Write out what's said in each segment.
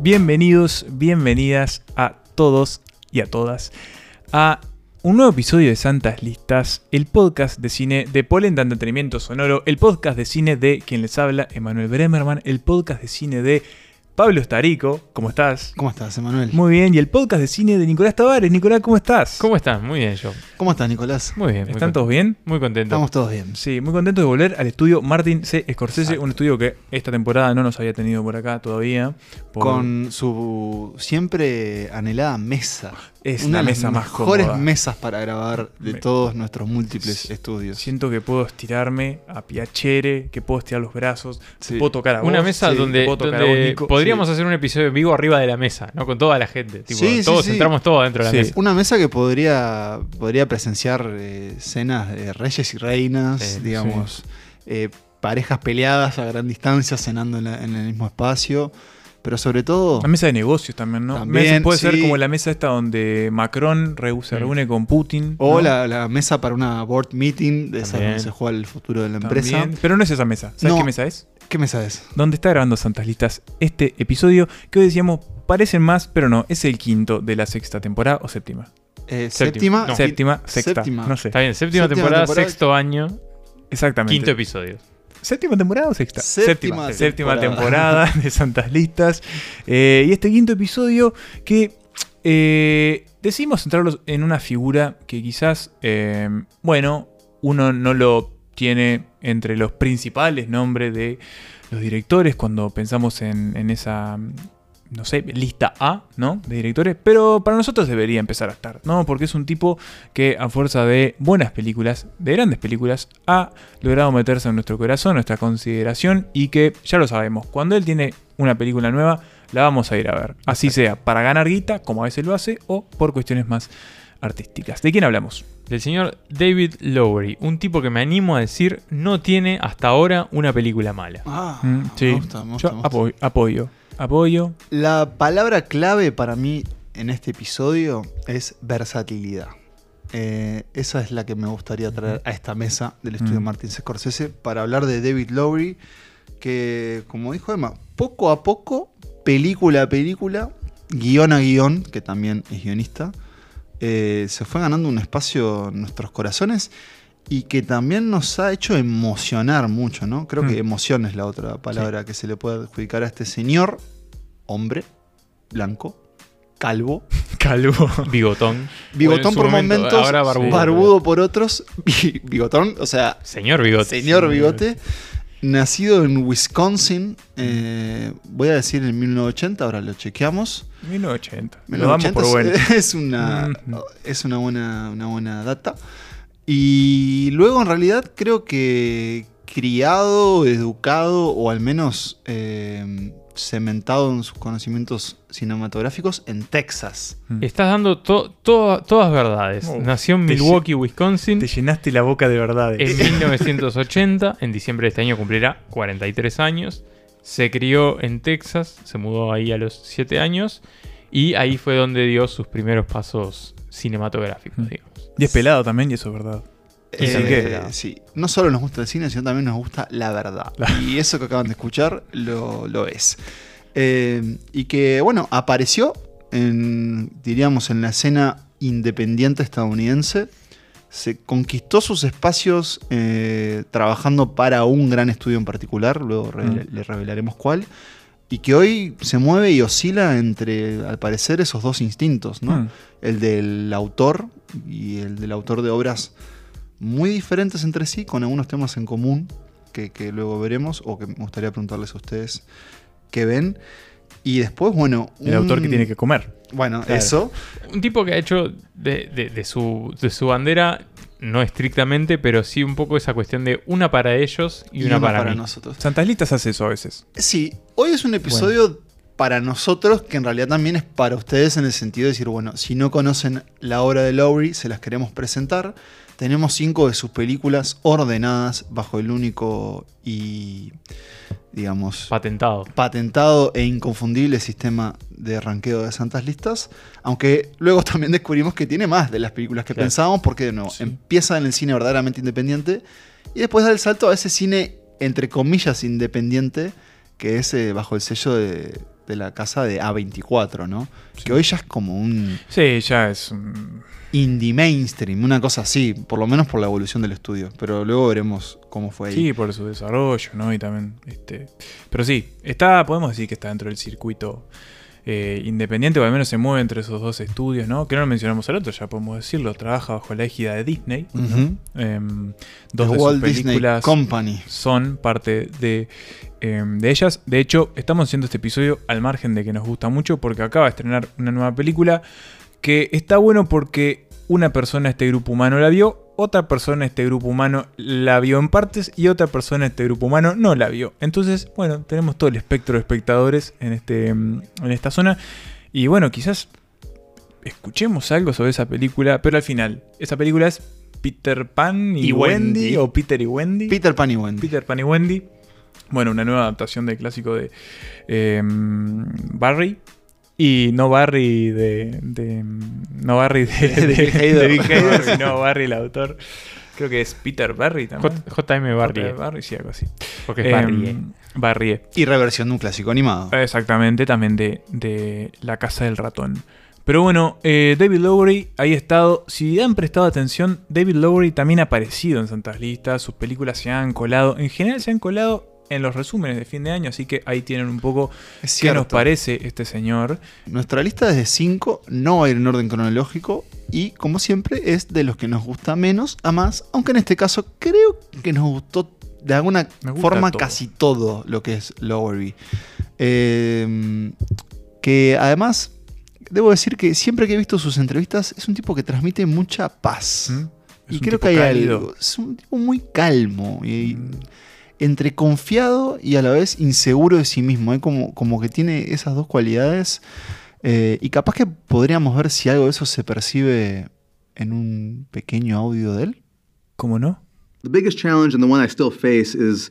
Bienvenidos, bienvenidas a todos y a todas a un nuevo episodio de Santas Listas, el podcast de cine de Polenta Entretenimiento Sonoro, el podcast de cine de quien les habla, Emanuel Bremerman, el podcast de cine de Pablo Estarico. ¿Cómo estás? ¿Cómo estás, Emanuel? Muy bien, y el podcast de cine de Nicolás Tavares. Nicolás, ¿cómo estás? ¿Cómo estás? Muy bien, yo. ¿Cómo estás, Nicolás? Muy bien. ¿Están todos bien? Muy contento. Estamos todos bien. Sí, muy contentos de volver al estudio Martin C. Scorsese, Exacto. un estudio que esta temporada no nos había tenido por acá todavía. Con su siempre anhelada mesa. Es Una la de mesa las más mejores cómoda. mesas para grabar de todos nuestros múltiples estudios. Siento que puedo estirarme a Piacere, que puedo estirar los brazos, Sí. te puedo tocar a vos. Una mesa sí, donde, te puedo tocar a vos, donde Nico. podríamos hacer un episodio en vivo arriba de la mesa, ¿no? Con toda la gente. Tipo, Sí, sí, todos sí. entramos todos dentro de la Sí. mesa. Una mesa que podría presenciar cenas de reyes y reinas, Sí, digamos, parejas peleadas a gran distancia cenando en el mismo espacio. Pero sobre todo, La mesa de negocios también, ¿no? También, Puede ser sí. como la mesa esta donde Macron se reúne con Putin. o ¿no? la mesa para una board meeting, de esa También. donde se juega el futuro de la También. empresa. Pero no es esa mesa. ¿Sabes No. qué mesa es? ¿Qué mesa es? Donde está grabando Santas Listas este episodio que hoy decíamos parecen más, pero no. Es el quinto de la sexta temporada o séptima. Séptima. No. Séptima, sexta. Séptima. No sé. Está bien, séptima Séptima temporada, temporada. sexto año, Exactamente. quinto episodio. ¿Séptima temporada o sexta? Séptima Séptima temporada. temporada de Santas Listas. Y este quinto episodio que decidimos centrarlos en una figura que quizás, uno no lo tiene entre los principales nombres de los directores cuando pensamos en esa, no sé, lista A, ¿no? De directores, pero para nosotros debería empezar a estar, ¿no? Porque es un tipo que a fuerza de buenas películas, de grandes películas, ha logrado meterse en nuestro corazón, nuestra consideración, y que ya lo sabemos, cuando él tiene una película nueva, la vamos a ir a ver. Así sea para ganar guita, como a veces lo hace, o por cuestiones más artísticas. ¿De quién hablamos? Del señor David Lowery, un tipo que me animo a decir no tiene hasta ahora una película mala. Sí, Me gusta, me gusta, yo me gusta. apoyo. La palabra clave para mí en este episodio es versatilidad. Esa es la que me gustaría traer a esta mesa del estudio Martin Scorsese para hablar de David Lowery, que, como dijo Emma, poco a poco, película a película, guión a guión, que también es guionista, se fue ganando un espacio en nuestros corazones y que también nos ha hecho emocionar mucho, ¿no? Creo que emoción es la otra palabra que se le puede adjudicar a este señor, hombre, blanco, calvo, Bigotón. bigotón O en su por momento, momentos, ahora barbudo. barbudo por otros, bigotón, o sea, Señor Bigote. señor bigote, nacido en Wisconsin, voy a decir en 1980, ahora lo chequeamos. 1980. Lo damos por bueno. Es una buena data. Y luego en realidad creo que criado, educado o al menos cementado en sus conocimientos cinematográficos en Texas. Estás dando todas verdades. Oh, Nació en te Milwaukee, Wisconsin. Te llenaste la boca de verdades. En 1980, en diciembre de este año cumplirá 43 años. Se crió en Texas, se mudó ahí a los 7 años y ahí fue donde dio sus primeros pasos cinematográficos, digamos. Y es pelado también, y eso es verdad. Sí, no solo nos gusta el cine, sino también nos gusta la verdad. Y eso que acaban de escuchar lo es. Y que, bueno, apareció diríamos, en la escena independiente estadounidense. Se conquistó sus espacios trabajando para un gran estudio en particular, luego le revelaremos cuál, y que hoy se mueve y oscila entre, al parecer, esos dos instintos, ¿no? El del autor y el del autor de obras muy diferentes entre sí, con algunos temas en común que luego veremos, o que me gustaría preguntarles a ustedes qué ven. Y después, bueno... El autor que tiene que comer. Bueno, Claro. eso. Un tipo que ha hecho de su bandera, no estrictamente, pero sí un poco esa cuestión de una para ellos y una para mí. nosotros. Santas Listas hace eso a veces. Sí, hoy es un episodio para nosotros que en realidad también es para ustedes en el sentido de decir, bueno, si no conocen la obra de Lowery, se las queremos presentar. Tenemos 5 de sus películas ordenadas bajo el único y, digamos, patentado e inconfundible sistema de ranqueo de Santas Listas. Aunque luego también descubrimos que tiene más de las películas que pensábamos, porque de nuevo, empieza en el cine verdaderamente independiente y después da el salto a ese cine, entre comillas, independiente, que es bajo el sello de de la casa de A24, ¿no? Sí. Que hoy ya es como un... Sí, ya es un... indie mainstream, una cosa así, por lo menos por la evolución del estudio. Pero luego veremos cómo fue ahí. Sí, por su desarrollo, ¿no? Y también, pero sí, podemos decir que está dentro del circuito independiente, o al menos se mueve entre esos dos estudios, ¿no? Que no lo mencionamos al otro, ya podemos decirlo, trabaja bajo la égida de Disney. Uh-huh. Dos de Walt sus Disney películas Company son parte de ellas. De hecho, estamos haciendo este episodio al margen de que nos gusta mucho, porque acaba de estrenar una nueva película que está bueno porque una persona de este grupo humano la vio, otra persona de este grupo humano la vio en partes y otra persona de este grupo humano no la vio. Entonces, bueno, tenemos todo el espectro de espectadores en esta zona. Y bueno, quizás escuchemos algo sobre esa película, pero al final, esa película es Peter Pan y Wendy, o Peter y Wendy. Peter Pan y Wendy. Peter Pan y Wendy. Bueno, una nueva adaptación del clásico de Barry. Y no Barry no Barry de Big Hader, sino Barry el autor. Creo que es Peter Barry también. J.M. Barry. J.M. Barry, sí, algo así. Porque es Barry. Barry. Y reversión de un clásico animado. Exactamente, también de La Casa del Ratón. Pero bueno, David Lowery ahí ha estado. Si han prestado atención, David Lowery también ha aparecido en Santas Listas. Sus películas se han colado. En general se han colado en los resúmenes de fin de año, así que ahí tienen un poco qué nos parece este señor. Nuestra lista es de 5, no va a ir en orden cronológico y como siempre es de los que nos gusta menos a más, aunque en este caso creo que nos gustó de alguna forma todo. Casi todo lo que es Lowery. Que además debo decir que siempre que he visto sus entrevistas es un tipo que transmite mucha paz. Y creo que hay algo. Es un tipo muy calmo y entre confiado y a la vez inseguro de sí mismo. Hay como que tiene esas dos cualidades. Y capaz que podríamos ver si algo de eso se percibe en un pequeño audio de él. ¿Cómo no? The biggest challenge, and the one I still face,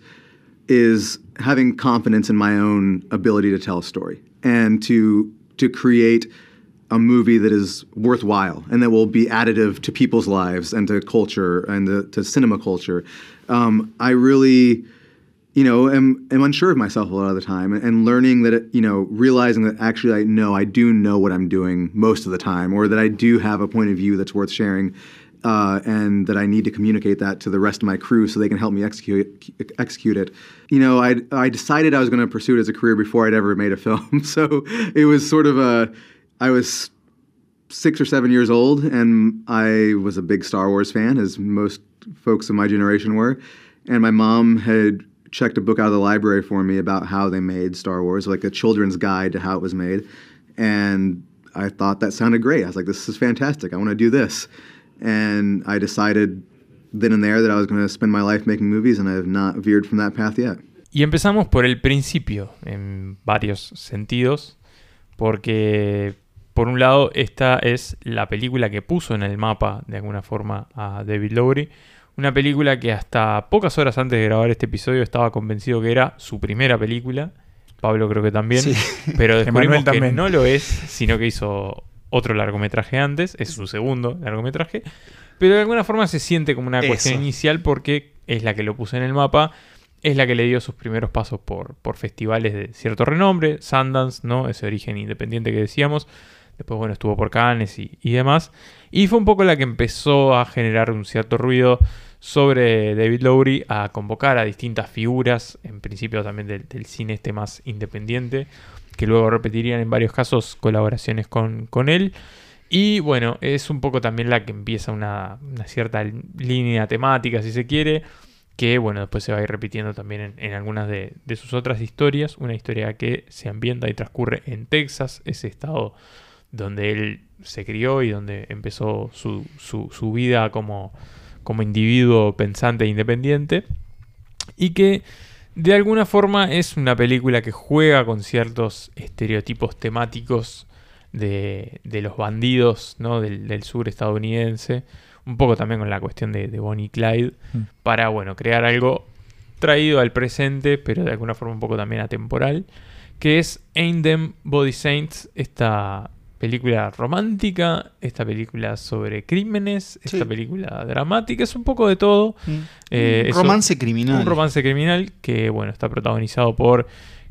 is having confidence in my own ability to tell a story and to create a movie that is worthwhile and that will be additive to people's lives and to culture and to cinema culture. I really, am unsure of myself a lot of the time, and learning that, realizing that actually I do know what I'm doing most of the time, or that I do have a point of view that's worth sharing, and that I need to communicate that to the rest of my crew so they can help me execute it. I decided I was going to pursue it as a career before I'd ever made a film. So it was sort of I was 6 or 7 years old, and I was a big Star Wars fan, as most folks of my generation were. And my mom had checked a book out of the library for me about how they made Star Wars, like a children's guide to how it was made. And I thought that sounded great. I was like, this is fantastic. I want to do this. And I decided then and there that I was going to spend my life making movies, and I have not veered from that path yet. Y empezamos por el principio, en varios sentidos, porque por un lado esta es la película que puso en el mapa de alguna forma a David Lowery. Una película que hasta pocas horas antes de grabar este episodio estaba convencido que era su primera película. Pablo creo que también. Sí. Pero descubrimos que también no lo es, sino que hizo otro largometraje antes. Es su segundo largometraje. Pero de alguna forma se siente como una cuestión inicial porque es la que lo puso en el mapa. Es la que le dio sus primeros pasos por festivales de cierto renombre. Sundance, ¿no? Ese origen independiente que decíamos. Después, bueno, estuvo por Cannes y demás. Y fue un poco la que empezó a generar un cierto ruido sobre David Lowery, a convocar a distintas figuras, en principio también del cine más independiente, que luego repetirían en varios casos colaboraciones con él. Y bueno, es un poco también la que empieza una cierta línea temática, si se quiere, que bueno, después se va a ir repitiendo también en algunas de sus otras historias. Una historia que se ambienta y transcurre en Texas, ese estado donde él se crió y donde empezó su vida como individuo pensante e independiente, y que de alguna forma es una película que juega con ciertos estereotipos temáticos de los bandidos, ¿no? del sur estadounidense, un poco también con la cuestión de Bonnie y Clyde, para bueno, crear algo traído al presente, pero de alguna forma un poco también atemporal, que es Ain't Them Body Saints, esta película romántica, esta película sobre crímenes, esta película dramática, es un poco de todo. Un romance criminal. Un romance criminal que, bueno, está protagonizado por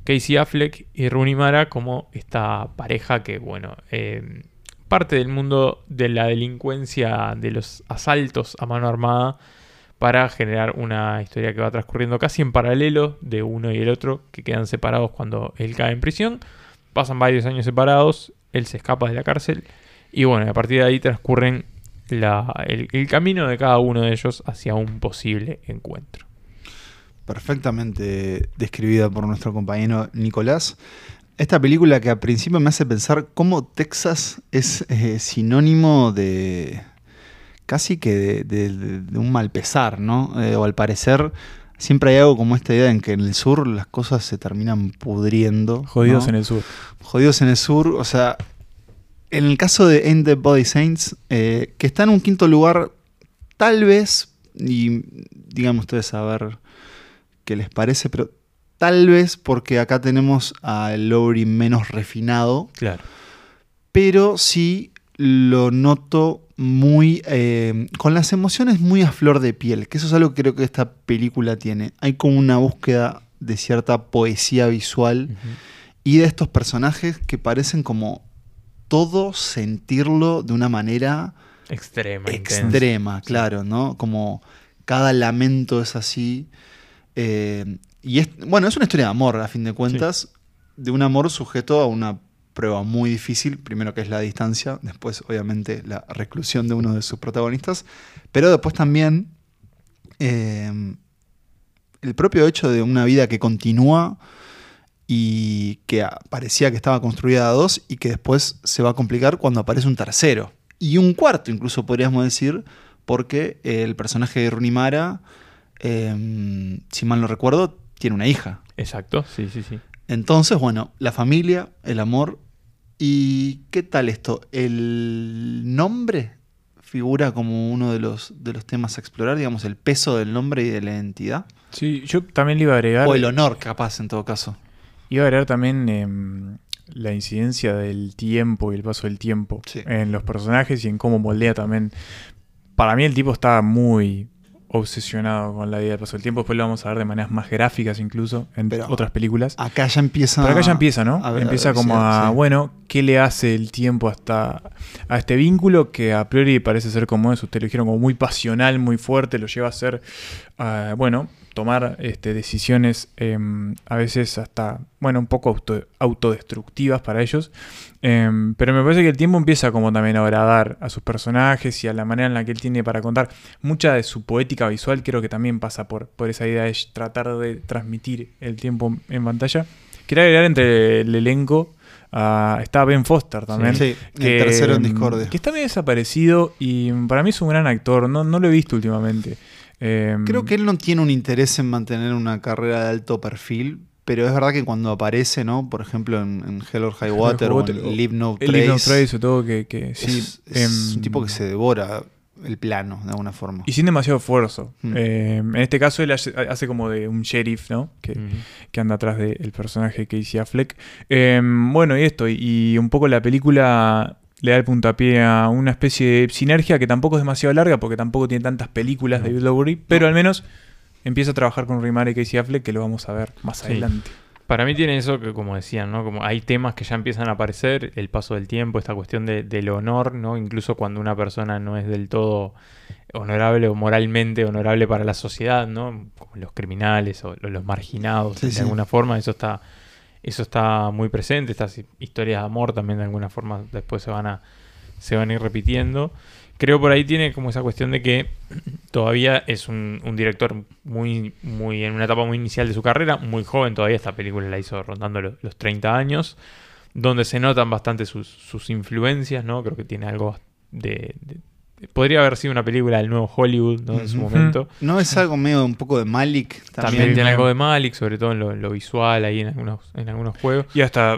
Casey Affleck y Rooney Mara como esta pareja que, bueno, parte del mundo de la delincuencia, de los asaltos a mano armada, para generar una historia que va transcurriendo casi en paralelo de uno y el otro, que quedan separados cuando él cae en prisión. Pasan varios años separados, él se escapa de la cárcel y bueno, a partir de ahí transcurren el camino de cada uno de ellos hacia un posible encuentro. Perfectamente describida por nuestro compañero Nicolás. Esta película que al principio me hace pensar cómo Texas es sinónimo de casi que de un mal pesar, ¿no? O al parecer siempre hay algo como esta idea en que en el sur las cosas se terminan pudriendo. Jodidos, ¿no? En el sur. Jodidos en el sur, o sea, en el caso de Ain't the Body Saints, que está en un quinto lugar, tal vez, y digan ustedes a ver qué les parece, pero tal vez porque acá tenemos a Laurie menos refinado. Claro. Pero sí lo noto muy con las emociones muy a flor de piel, que eso es algo que creo que esta película tiene. Hay como una búsqueda de cierta poesía visual y de estos personajes que parecen como todo sentirlo de una manera extrema, claro, ¿no? Como cada lamento es así. Y es una historia de amor, a fin de cuentas, de un amor sujeto a una prueba muy difícil, primero que es la distancia, después obviamente la reclusión de uno de sus protagonistas, pero después también el propio hecho de una vida que continúa y que parecía que estaba construida a dos y que después se va a complicar cuando aparece un tercero y un cuarto, incluso podríamos decir, porque el personaje de Rooney Mara, si mal no recuerdo, tiene una hija. Exacto, sí. Entonces, bueno, la familia, el amor. ¿Y qué tal esto? ¿El nombre figura como uno de los temas a explorar? Digamos, el peso del nombre y de la identidad. Sí, yo también le iba a agregar... O el honor, capaz, en todo caso. Iba a agregar también la incidencia del tiempo y el paso del tiempo en los personajes y en cómo moldea también. Para mí el tipo está muy obsesionado con la idea del paso del tiempo. Después lo vamos a ver de maneras más gráficas incluso en otras películas. Acá ya empieza... Pero acá ya empieza, ¿no? Empieza como bueno, ¿qué le hace el tiempo a este vínculo que a priori parece ser como eso? Ustedes lo dijeron como muy pasional, muy fuerte, lo lleva a ser, tomar decisiones a veces hasta, un poco autodestructivas para ellos. Pero me parece que el tiempo empieza como también a agradar a sus personajes y a la manera en la que él tiene para contar. Mucha de su poética visual creo que también pasa por esa idea de tratar de transmitir el tiempo en pantalla. Quería agregar entre el elenco está Ben Foster también. Sí, el tercero en Discordia. Que está medio desaparecido y para mí es un gran actor. No lo he visto últimamente. Creo que él no tiene un interés en mantener una carrera de alto perfil, pero es verdad que cuando aparece, ¿no? Por ejemplo, en Hell or High Water o en Leave No Trace. Leave No Trace o todo que sí. Es un tipo que se devora el plano, de alguna forma. Y sin demasiado esfuerzo. En este caso él hace como de un sheriff, ¿no? Que anda atrás del personaje que Casey Affleck. Y esto, y un poco la película le da el puntapié a una especie de sinergia que tampoco es demasiado larga, porque tampoco tiene tantas películas de David Lowery, pero al menos empieza a trabajar con Rooney Mara y Casey Affleck, que lo vamos a ver más adelante. Para mí tiene eso que, como decían, ¿no? Como hay temas que ya empiezan a aparecer, el paso del tiempo, esta cuestión del honor, ¿no? Incluso cuando una persona no es del todo honorable o moralmente honorable para la sociedad, ¿no? Como los criminales o los marginados, de alguna forma, eso está muy presente. Estas historias de amor también de alguna forma después se van a ir repitiendo. Creo por ahí tiene como esa cuestión de que todavía es un director muy en una etapa muy inicial de su carrera, muy joven todavía. Esta película la hizo rondando los 30 años, donde se notan bastante sus influencias, ¿no? Creo que tiene algo podría haber sido una película del nuevo Hollywood, ¿no? En su momento. ¿No es algo medio un poco de Malick? También tiene algo de Malick, sobre todo en lo visual, ahí en algunos juegos. Y está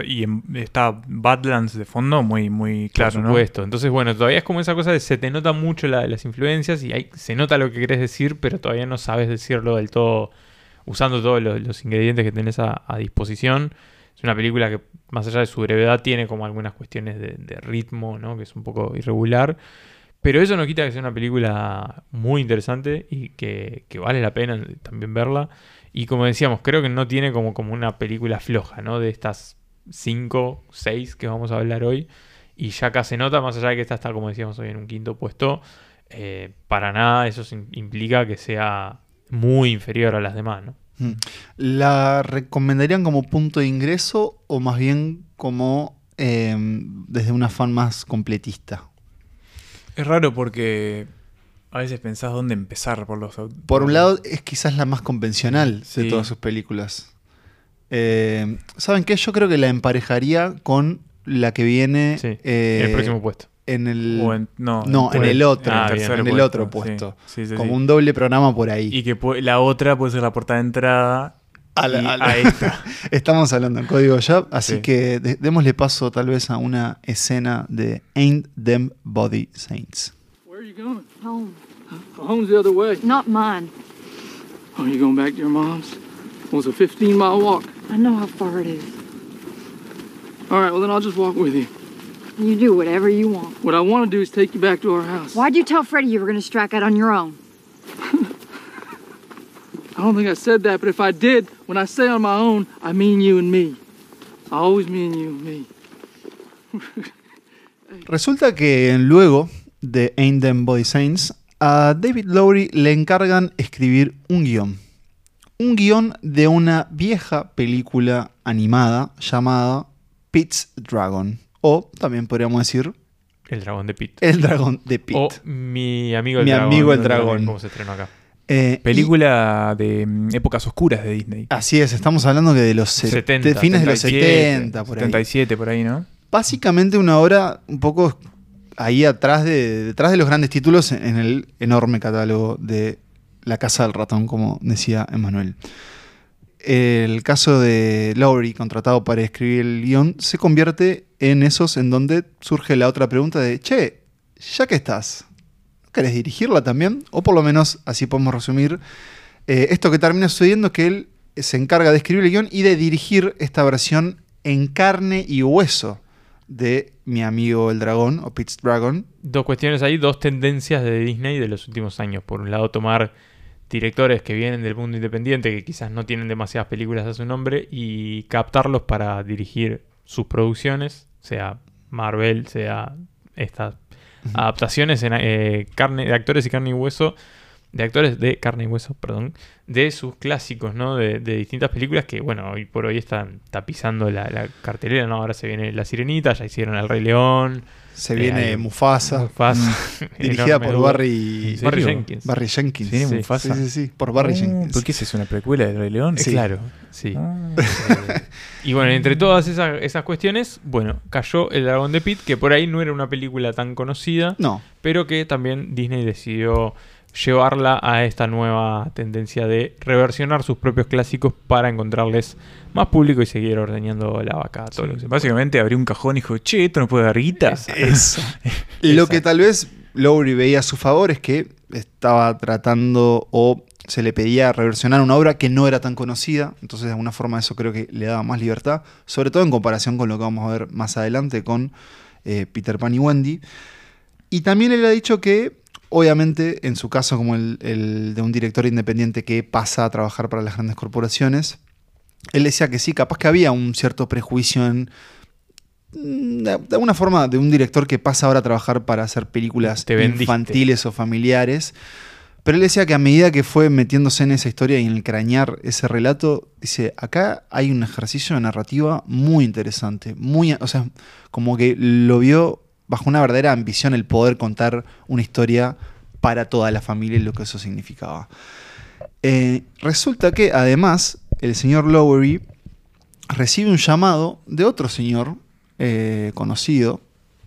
Badlands de fondo muy, muy claro, por supuesto, ¿no? Entonces, todavía es como esa cosa de se te nota mucho las influencias y se nota lo que querés decir, pero todavía no sabes decirlo del todo, usando todos los ingredientes que tenés a disposición. Es una película que, más allá de su brevedad, tiene como algunas cuestiones de ritmo, ¿no? Que es un poco irregular. Pero eso no quita que sea una película muy interesante y que vale la pena también verla. Y como decíamos, creo que no tiene como una película floja, ¿no? De estas 5, 6 que vamos a hablar hoy. Y ya acá se nota, más allá de que esta está, como decíamos hoy, en un quinto puesto, para nada eso implica que sea muy inferior a las demás, ¿no? ¿La recomendarían como punto de ingreso o más bien como desde un afán más completista? Es raro porque a veces pensás dónde empezar Por un lado, es quizás la más convencional de Sí. todas sus películas. ¿Saben qué? Yo creo que la emparejaría con la que viene Sí, en el próximo puesto. en el... O en- no, en en el otro. Ah, en el bien. tercer en el puesto, otro puesto. Sí, sí, como sí. un doble programa por ahí. Y que la otra puede ser la portada de entrada a esta. Estamos hablando en código Jab, así Sí. que démosle paso tal vez a una escena de Ain't Them Body Saints. Where are you going? Home. Home's the other way. Not mine. Oh, you going back to your mom's? Well, it's a 15-mile walk. I know how far it is. All right, well, then I'll just walk with you. You do whatever you want. What I want to do is take you back to our house. Why'd you tell Freddie you were going to strike out on your own? I don't think I said that, but if I did, when I say on my own, I mean you and me. I always mean you and me. Resulta que luego de Ain't Them Body Saints, a David Lowery le encargan escribir un guión. Un guión de una vieja película animada llamada Pete's Dragon. O también podríamos decir El dragón de Pete. El Dragón de Pete. O Mi amigo el Mi dragón. amigo el también, dragón. Como se estrenó acá. Película de épocas oscuras de Disney. Así es, estamos hablando que de los 70, de fines de los 77, 70, por ahí. 77 por ahí, ¿no? Básicamente una obra un poco ahí detrás de los grandes títulos en el enorme catálogo de La Casa del Ratón, como decía Emmanuel. El caso de Lowery, contratado para escribir el guión, se convierte en esos en donde surge la otra pregunta de, che, ya que estás, ¿no querés dirigirla también? O por lo menos, así podemos resumir, esto que termina sucediendo es que él se encarga de escribir el guión y de dirigir esta versión en carne y hueso de Mi Amigo el Dragón, o Pete's Dragon. Dos cuestiones ahí, dos tendencias de Disney de los últimos años. Por un lado, tomar directores que vienen del mundo independiente, que quizás no tienen demasiadas películas a su nombre, y captarlos para dirigir sus producciones, sea Marvel, sea estas adaptaciones en de actores y carne y hueso, de actores de carne y hueso, perdón, de sus clásicos, ¿no? De distintas películas que, bueno, hoy por hoy están tapizando la cartelera, ¿no? Ahora se viene La Sirenita, ya hicieron El Rey León. Se viene hay Mufasa, dirigida por Barry Jenkins. Barry Jenkins. ¿Sí? Sí, Mufasa. sí, por Barry Jenkins. ¿Por qué es una precuela de Rey León? Sí. Claro, sí. Ah. Y bueno, entre todas esas cuestiones, bueno, cayó El Dragón de Pete, que por ahí no era una película tan conocida, No, pero que también Disney decidió llevarla a esta nueva tendencia de reversionar sus propios clásicos para encontrarles más público y seguir ordeñando la vaca. Todo lo que se Básicamente abrió un cajón y dijo, che, esto no puede dar guita. eso. Lo que tal vez Lowery veía a su favor es que estaba tratando o se le pedía reversionar una obra que no era tan conocida, entonces de alguna forma eso creo que le daba más libertad, sobre todo en comparación con lo que vamos a ver más adelante con Peter Pan y Wendy. Y también él ha dicho que, obviamente, en su caso como el de un director independiente que pasa a trabajar para las grandes corporaciones, él decía que sí, capaz que había un cierto prejuicio de alguna forma de un director que pasa ahora a trabajar para hacer películas Te vendiste. infantiles o familiares. Pero él decía que a medida que fue metiéndose en esa historia y en el crañar ese relato, dice, acá hay un ejercicio de narrativa muy interesante, o sea, como que lo vio bajo una verdadera ambición el poder contar una historia para toda la familia y lo que eso significaba. Resulta que además el señor Lowery recibe un llamado de otro señor conocido,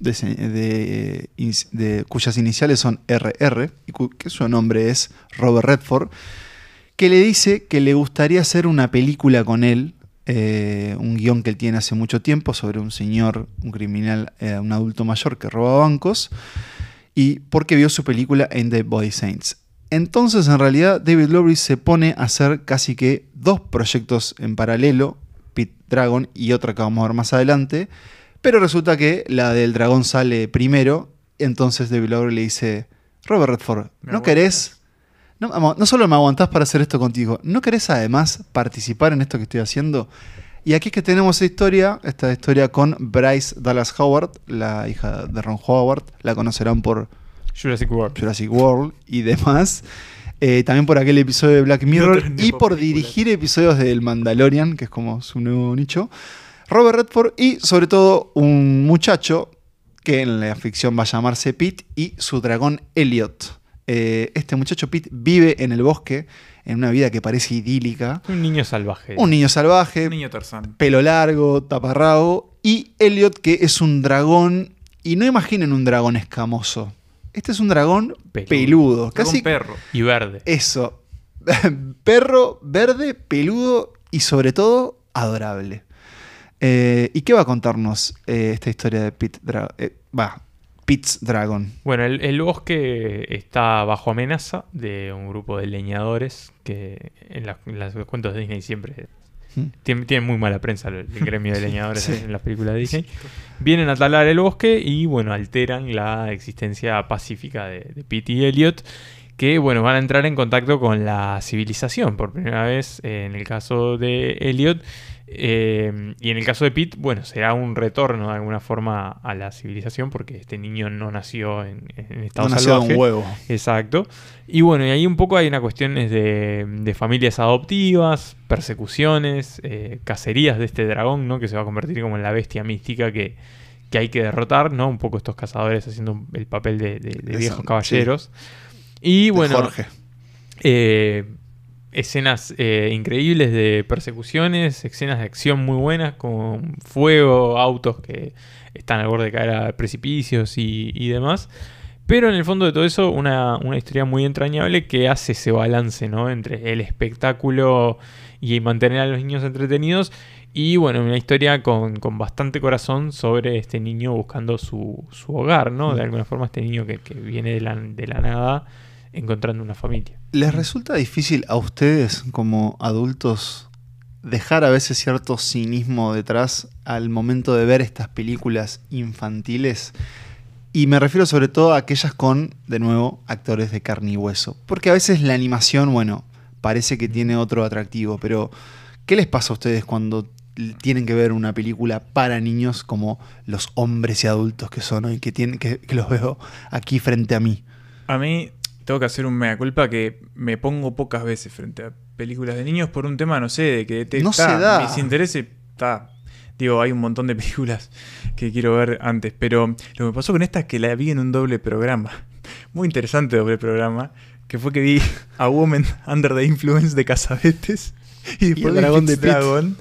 cuyas iniciales son RR, y que su nombre es Robert Redford, que le dice que le gustaría hacer una película con él, un guión que él tiene hace mucho tiempo sobre un señor, un criminal, un adulto mayor que roba bancos, y porque vio su película Ain't Them Body Saints. Entonces, en realidad, David Lowery se pone a hacer casi que dos proyectos en paralelo, Pete Dragon y otra que vamos a ver más adelante, pero resulta que la del dragón sale primero Entonces David Lowery le dice, Robert Redford, ¿no querés? No solo me aguantás para hacer esto contigo, ¿no querés además participar en esto que estoy haciendo? Y aquí es que tenemos esta historia con Bryce Dallas Howard, la hija de Ron Howard. La conocerán por Jurassic World y demás. También por aquel episodio de Black Mirror y por dirigir episodios de El Mandalorian, que es como su nuevo nicho. Robert Redford y sobre todo un muchacho que en la ficción va a llamarse Pete y su dragón Elliot. Este muchacho Pete vive en el bosque en una vida que parece idílica. Un niño salvaje. Un niño salvaje. Un niño Tarzán. Pelo largo, taparrabo. Y Elliot, que es un dragón. Y no imaginen un dragón escamoso. Este es un dragón peludo. Casi perro. Y verde. Eso. Perro, verde, peludo y sobre todo adorable. ¿Y qué va a contarnos esta historia de Pete's Dragon? Bueno, el bosque está bajo amenaza de un grupo de leñadores que en los cuentos de Disney siempre tienen muy mala prensa el gremio de leñadores Sí. en las películas de Disney. Vienen a talar el bosque y bueno, alteran la existencia pacífica de Pete y Elliot, que bueno, van a entrar en contacto con la civilización por primera vez en el caso de Elliot. Y en el caso de Pete, bueno, será un retorno de alguna forma a la civilización porque este niño no nació en estado No nació de salvaje. un huevo. Exacto. Y bueno, y ahí un poco hay una cuestión de familias adoptivas, persecuciones, cacerías de este dragón, ¿no? Que se va a convertir como en la bestia mística que hay que derrotar, ¿no? Un poco estos cazadores haciendo el papel de viejos caballeros. Sí. Y bueno, Jorge. Escenas increíbles de persecuciones, escenas de acción muy buenas, con fuego, autos que están al borde de caer a precipicios y demás. Pero en el fondo de todo eso, una historia muy entrañable que hace ese balance, ¿no? Entre el espectáculo y mantener a los niños entretenidos. Y bueno, una historia con bastante corazón sobre este niño buscando su hogar, ¿no? De alguna forma este niño que viene de la nada, encontrando una familia. ¿Les resulta difícil a ustedes como adultos dejar a veces cierto cinismo detrás al momento de ver estas películas infantiles? Y me refiero sobre todo a aquellas con, de nuevo, actores de carne y hueso. Porque a veces la animación, bueno, parece que tiene otro atractivo, pero ¿qué les pasa a ustedes cuando tienen que ver una película para niños como los hombres y adultos que son hoy, que los veo aquí frente a mí? A mí tengo que hacer un mea culpa que me pongo pocas veces frente a películas de niños por un tema, no sé, de que no se da. Mis intereses, digo, hay un montón de películas que quiero ver antes, pero lo que me pasó con esta es que la vi en un doble programa, muy interesante doble programa, que fue que vi A Woman Under the Influence de Casabetes y después el dragón Pete's de Pete. Dragon.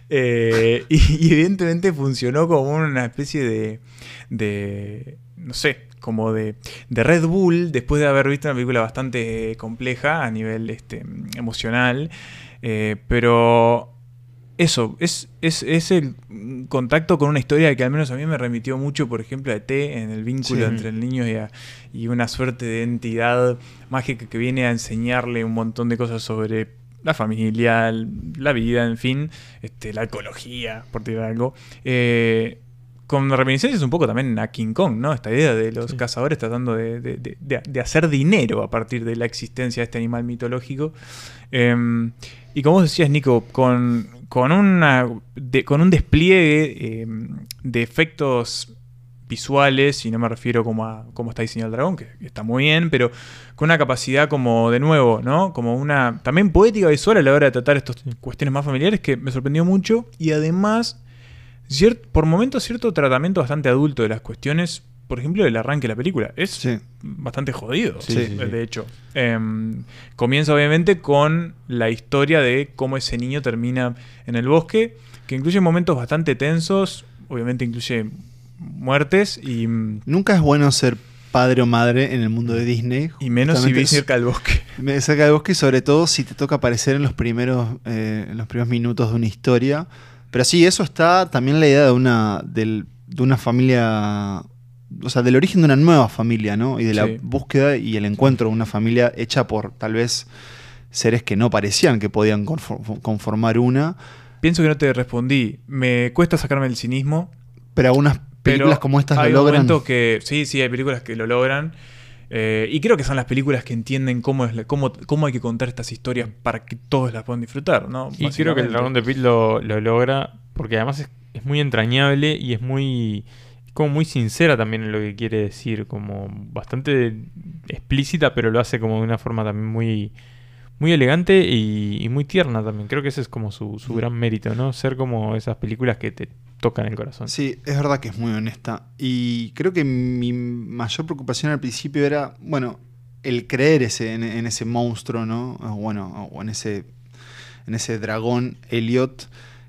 Y evidentemente funcionó como una especie de no sé, como de Red Bull, después de haber visto una película bastante compleja a nivel emocional, pero eso, es el contacto con una historia que al menos a mí me remitió mucho, por ejemplo, a E.T. en el vínculo entre el niño y una suerte de entidad mágica que viene a enseñarle un montón de cosas sobre la familia, la vida, en fin, la ecología, por decir algo. Con reminiscencias un poco también a King Kong, ¿no? Esta idea de los cazadores tratando de hacer dinero a partir de la existencia de este animal mitológico. Y como vos decías, Nico, con un despliegue de efectos visuales, y no me refiero como a cómo está diseñado el dragón, que está muy bien, pero con una capacidad como, de nuevo, ¿no? Como una también poética visual a la hora de tratar estas cuestiones más familiares que me sorprendió mucho, y además por momentos cierto tratamiento bastante adulto de las cuestiones, por ejemplo, del arranque de la película. Es bastante jodido, de hecho. Comienza obviamente con la historia de cómo ese niño termina en el bosque, que incluye momentos bastante tensos, obviamente incluye muertes y... Nunca es bueno ser padre o madre en el mundo de Disney. Y menos si vivís cerca del bosque. Cerca del bosque, y sobre todo si te toca aparecer en los primeros minutos de una historia. Pero sí, eso está también la idea de una familia, o sea, del origen de una nueva familia, ¿no? Y de la búsqueda y el encuentro de una familia hecha por tal vez seres que no parecían que podían conformar una. Pienso que no te respondí. Me cuesta sacarme el cinismo. Pero películas como estas lo hay logran. momentos que sí, hay películas que lo logran. Y creo que son las películas que entienden cómo hay que contar estas historias para que todos las puedan disfrutar, ¿no? Y creo que el Dragón de Pitt lo logra porque además es muy entrañable y es muy sincera también en lo que quiere decir, como bastante explícita, pero lo hace como de una forma también muy, muy elegante y muy tierna también. Creo que ese es como su gran mérito, ¿no? Ser como esas películas que te tocan el corazón. Sí, es verdad que es muy honesta. Y creo que mi mayor preocupación al principio era, bueno, el creer en ese monstruo, ¿no? O en ese dragón Elliot,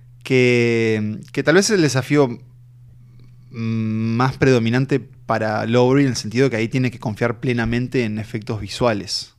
que tal vez es el desafío más predominante para Lowery, en el sentido que ahí tiene que confiar plenamente en efectos visuales.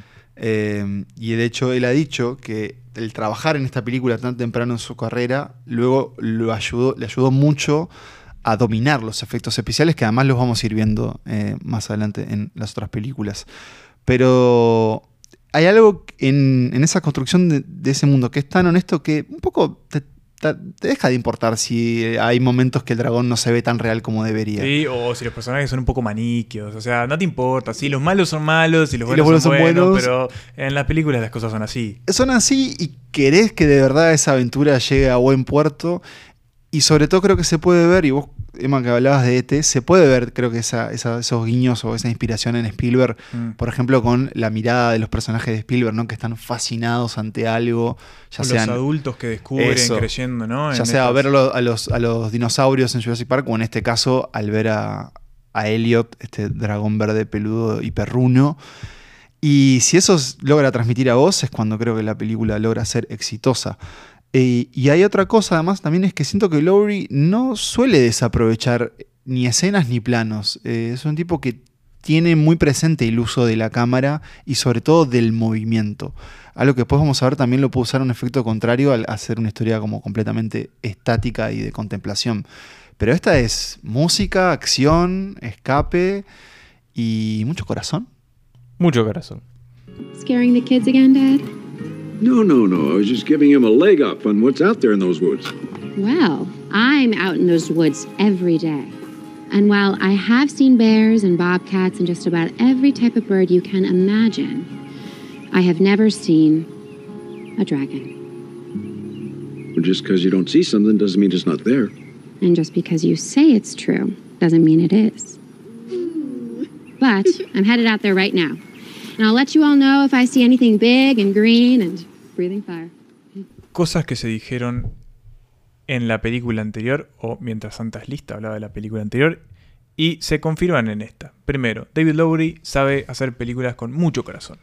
Y de hecho él ha dicho que el trabajar en esta película tan temprano en su carrera luego le ayudó mucho a dominar los efectos especiales, que además los vamos a ir viendo más adelante en las otras películas. Pero hay algo en esa construcción de ese mundo que es tan honesto que un poco te deja de importar si hay momentos que el dragón no se ve tan real como debería. Sí, o si los personajes son un poco maniqueos. O sea, no te importa. Sí, los malos son malos y los buenos son buenos, pero en las películas las cosas son así. Son así y querés que de verdad esa aventura llegue a buen puerto. Y sobre todo creo que se puede ver, y vos, Emma, que hablabas de E.T., se puede ver, creo que esos guiños o esa inspiración en Spielberg, por ejemplo, con la mirada de los personajes de Spielberg, ¿no? Que están fascinados ante algo. Ya sean los adultos que descubren creyendo, ¿no? Ya sea verlo a los dinosaurios en Jurassic Park, o en este caso, al ver a Elliot, este dragón verde peludo y perruno. Y si eso logra transmitir a vos, es cuando creo que la película logra ser exitosa. Y hay otra cosa además también, es que siento que Lowery no suele desaprovechar ni escenas ni planos. Es un tipo que tiene muy presente el uso de la cámara y sobre todo del movimiento. Algo que después vamos a ver también lo puede usar un efecto contrario al hacer una historia como completamente estática y de contemplación. Pero esta es música, acción, escape y mucho corazón. Mucho corazón. Scaring the kids again, Dad? No. I was just giving him a leg up on what's out there in those woods. Well, I'm out in those woods every day. And while I have seen bears and bobcats and just about every type of bird you can imagine, I have never seen a dragon. Well, just because you don't see something doesn't mean it's not there. And just because you say it's true doesn't mean it is. But I'm headed out there right now. And I'll let you all know if I see anything big and green and breathing fire. Cosas que se dijeron en la película anterior, o mientras Santa es lista hablaba de la película anterior, y se confirman en esta. Primero, David Lowery sabe hacer películas con mucho corazón.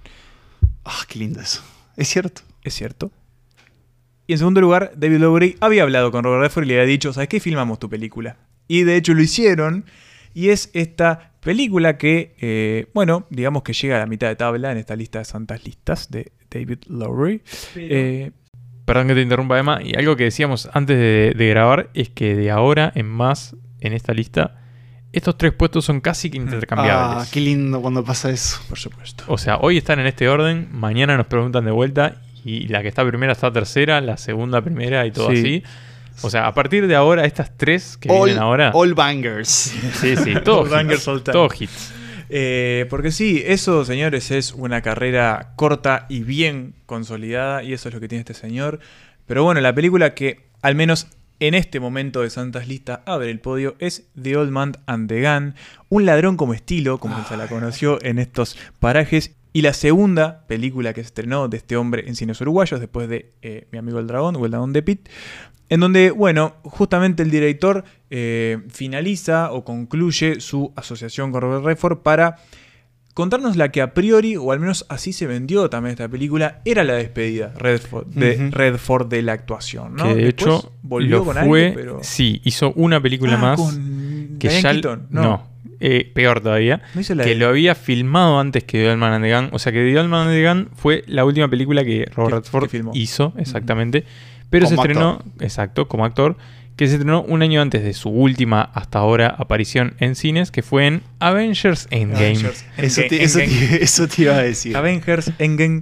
Qué lindo eso. Es cierto. Es cierto. Y en segundo lugar, David Lowery había hablado con Robert Redford y le había dicho, ¿sabes qué? Filmamos tu película. Y de hecho lo hicieron. Y es esta película que, digamos que llega a la mitad de tabla en esta lista de santas listas de David Lowery. Perdón que te interrumpa, Emma. Y algo que decíamos antes de grabar es que de ahora en más, en esta lista, estos tres puestos son casi que intercambiables. Qué lindo cuando pasa eso. Por supuesto. O sea, hoy están en este orden, mañana nos preguntan de vuelta y la que está primera está tercera, la segunda primera y todo así. O sea, a partir de ahora, estas tres que vienen ahora... All bangers. Sí, todos all bangers, all time. Todos hits. Porque sí, eso, señores, es una carrera corta y bien consolidada, y eso es lo que tiene este señor. Pero bueno, la película que, al menos en este momento de Santas Lista, abre el podio es The Old Man and the Gun, un ladrón como estilo, como se la conoció en estos parajes. Y la segunda película que se estrenó de este hombre en cines uruguayos, después de Mi amigo el dragón, o El dragón de Pitt, en donde, justamente el director finaliza o concluye su asociación con Robert Redford para contarnos la que a priori, o al menos así se vendió también esta película, era la despedida Redford de la actuación, ¿no? Que de después hecho volvió con fue, algo, pero... Sí, hizo una película más con que Diane ya... Keaton, No. Peor todavía, ¿No hizo la que de... lo había filmado antes que The Old Man and the Gun. O sea que The Old Man and the Gun fue la última película que Robert Redford filmó. hizo, exactamente. Pero Como se estrenó, actor. exacto, como actor, que se estrenó un año antes de su última hasta ahora aparición en cines, que fue en Avengers Endgame. Eso te iba a decir. Avengers Endgame.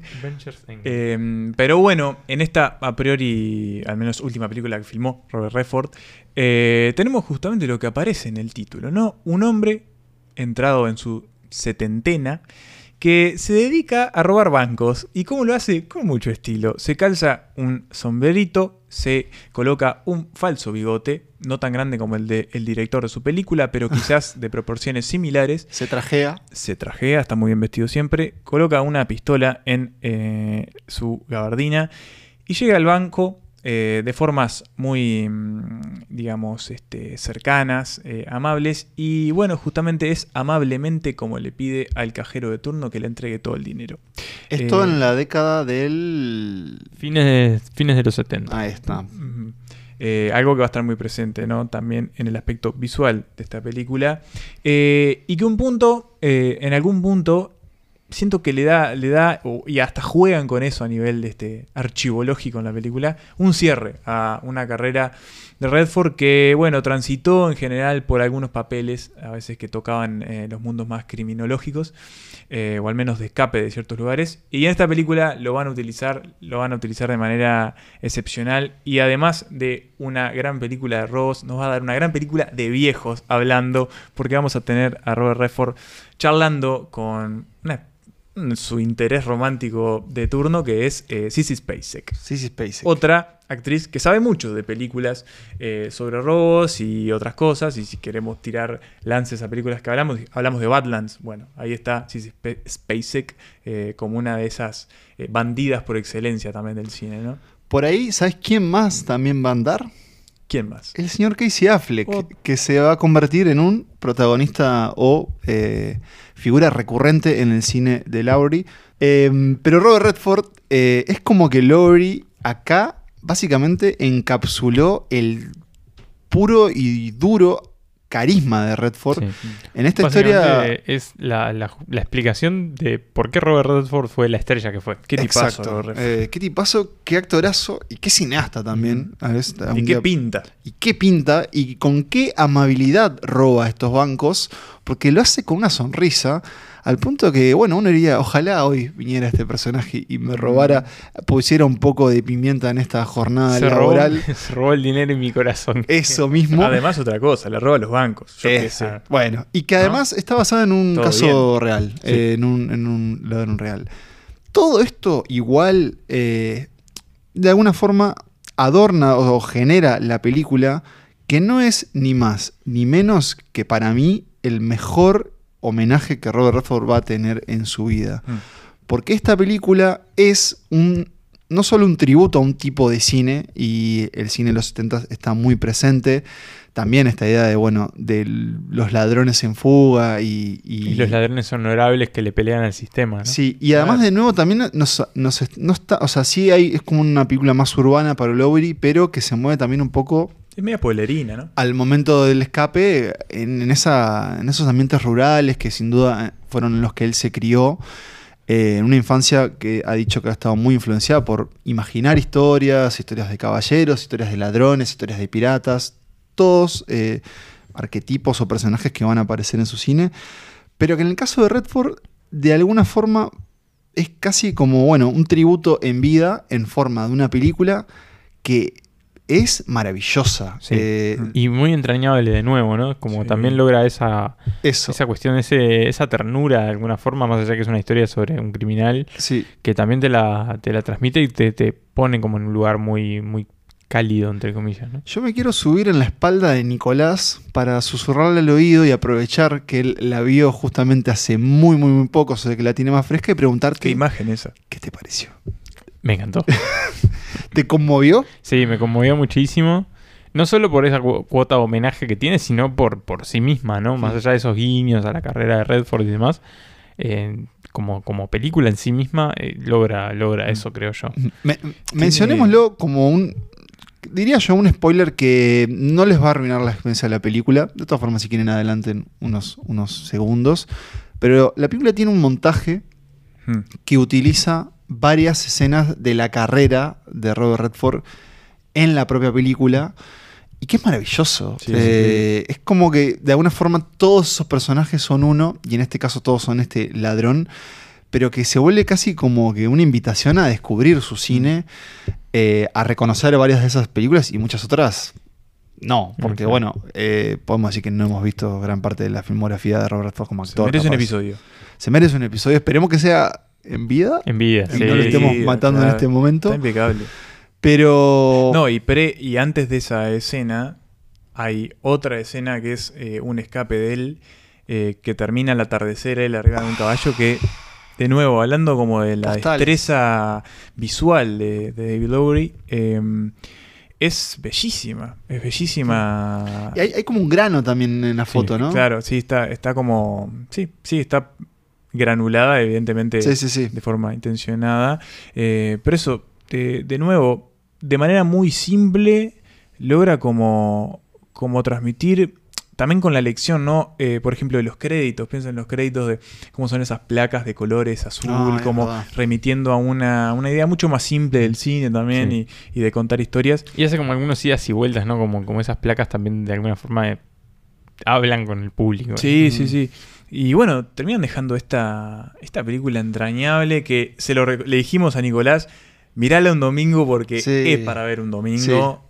Pero bueno, en esta a priori, al menos última película que filmó Robert Redford, tenemos justamente lo que aparece en el título, ¿no? Un hombre entrado en su setentena que se dedica a robar bancos. ¿Y cómo lo hace? Con mucho estilo. Se calza un sombrerito, se coloca un falso bigote, no tan grande como el del director de su película, pero quizás de proporciones similares. Se trajea, está muy bien vestido siempre. Coloca una pistola en su gabardina y llega al banco de formas muy, digamos, cercanas, amables. Y bueno, justamente es amablemente como le pide al cajero de turno que le entregue todo el dinero. Esto en la década del... Fines de los 70. Ahí está. Algo que va a estar muy presente, ¿no? También en el aspecto visual de esta película. Y que en algún punto... Siento que le da y hasta juegan con eso a nivel archivológico en la película, un cierre a una carrera de Redford que, bueno, transitó en general por algunos papeles, a veces que tocaban los mundos más criminológicos, o al menos de escape de ciertos lugares. Y en esta película lo van a utilizar de manera excepcional. Y además de una gran película de robos, nos va a dar una gran película de viejos hablando, porque vamos a tener a Robert Redford charlando con su interés romántico de turno, que es Sissy Spacek. Otra actriz que sabe mucho de películas sobre robos y otras cosas. Y si queremos tirar lances a películas que hablamos de Badlands. Bueno, ahí está Sissy Spacek como una de esas bandidas por excelencia también del cine, ¿no? Por ahí, ¿sabes quién más también va a andar? ¿Quién más? El señor Casey Affleck, que se va a convertir en un protagonista o figura recurrente en el cine de Laurie. Pero Robert Redford es como que Laurie acá básicamente encapsuló el puro y duro carisma de Redford. Sí. En esta historia es la explicación de por qué Robert Redford fue la estrella que fue. Qué tipazo, qué tipazo, qué actorazo y qué cineasta también. Y qué pinta. Y qué pinta y con qué amabilidad roba estos bancos, porque lo hace con una sonrisa, al punto que, bueno, uno diría, ojalá hoy viniera este personaje y me robara, pusiera un poco de pimienta en esta jornada laboral. Se robó el dinero en mi corazón. Eso mismo. Además, otra cosa, le roba a los bancos. Yo qué sé. Bueno, y que además está basada en un caso real, sí. en un ladrón real. Todo esto igual, de alguna forma, adorna o genera la película, que no es ni más ni menos que para mí el mejor homenaje que Robert Redford va a tener en su vida. Porque esta película es no solo un tributo a un tipo de cine, y el cine de los 70 está muy presente, también esta idea de los ladrones en fuga y los ladrones honorables que le pelean al sistema, ¿no? Sí, y además de nuevo también no está, o sea, sí es como una película más urbana para Laurie, pero que se mueve también un poco... Es media spoilerina, ¿no? Al momento del escape, en esos ambientes rurales que sin duda fueron en los que él se crió, en una infancia que ha dicho que ha estado muy influenciada por imaginar historias de caballeros, historias de ladrones, historias de piratas, todos arquetipos o personajes que van a aparecer en su cine, pero que en el caso de Redford, de alguna forma, es casi como, un tributo en vida, en forma de una película que es maravillosa. Sí. Y muy entrañable de nuevo, ¿no? Como sí. También logra esa cuestión, esa ternura de alguna forma, más allá que es una historia sobre un criminal, sí. Que también te la transmite y te pone como en un lugar muy, muy cálido, entre comillas, ¿no? Yo me quiero subir en la espalda de Nicolás para susurrarle al oído y aprovechar que él la vio justamente hace muy, muy, muy poco, o sea que la tiene más fresca, y preguntarte... ¿Qué imagen esa? ¿Qué te pareció? Me encantó. ¿Te conmovió? Sí, me conmovió muchísimo. No solo por esa cuota de homenaje que tiene, sino por sí misma, ¿no? Más allá de esos guiños a la carrera de Redford y demás. Como película en sí misma, logra eso, creo yo. Mencionémoslo como diría yo, un spoiler que no les va a arruinar la experiencia de la película. De todas formas, si quieren adelanten unos segundos. Pero la película tiene un montaje que utiliza varias escenas de la carrera de Robert Redford en la propia película, y que es maravilloso. Sí, Es como que de alguna forma todos esos personajes son uno, y en este caso todos son este ladrón, pero que se vuelve casi como que una invitación a descubrir su cine, a reconocer varias de esas películas y muchas otras no, porque bueno, podemos decir que no hemos visto gran parte de la filmografía de Robert Frost como actor. Se merece un capaz. episodio. Se merece un episodio, esperemos que sea en vida. En vida, Y no lo estemos matando en este momento. Está impecable. Pero... No, y antes de esa escena hay otra escena que es un escape de él que termina al atardecer él arriba de un caballo que, de nuevo, hablando como de la destreza visual de David Lowery, es bellísima. Es bellísima. Y hay como un grano también en la foto, ¿no? Claro, sí, está como... Sí, está granulada, evidentemente, de forma intencionada. Pero eso, de nuevo, de manera muy simple, logra como transmitir, también con la elección, ¿no? Por ejemplo, de los créditos. Piensa en los créditos de cómo son esas placas de colores azul, como remitiendo a una idea mucho más simple del cine también y de contar historias. Y hace como algunos idas y vueltas, ¿no? Como esas placas también de alguna forma hablan con el público. Sí, sí. Y bueno, terminan dejando esta película entrañable que le dijimos a Nicolás, mirala un domingo porque es para ver un domingo.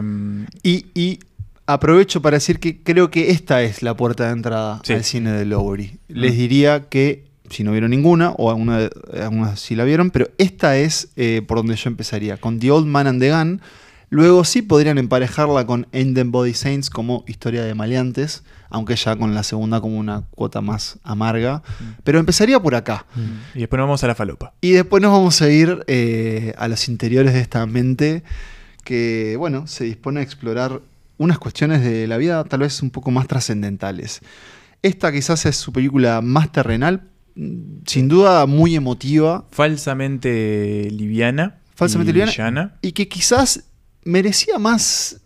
Y aprovecho para decir que creo que esta es la puerta de entrada al cine de Lowery. Les diría que, si no vieron ninguna, o algunas sí la vieron, pero esta es por donde yo empezaría, con The Old Man and the Gun. Luego sí podrían emparejarla con Ain't Them Body Saints como historia de maleantes, aunque ya con la segunda como una cuota más amarga. Pero empezaría por acá. Y después nos vamos a la falopa. Y después nos vamos a ir a los interiores de esta mente que, bueno, se dispone a explorar unas cuestiones de la vida tal vez un poco más trascendentales. Esta quizás es su película más terrenal, sin duda muy emotiva. Falsamente liviana. Liviana. Y que quizás merecía más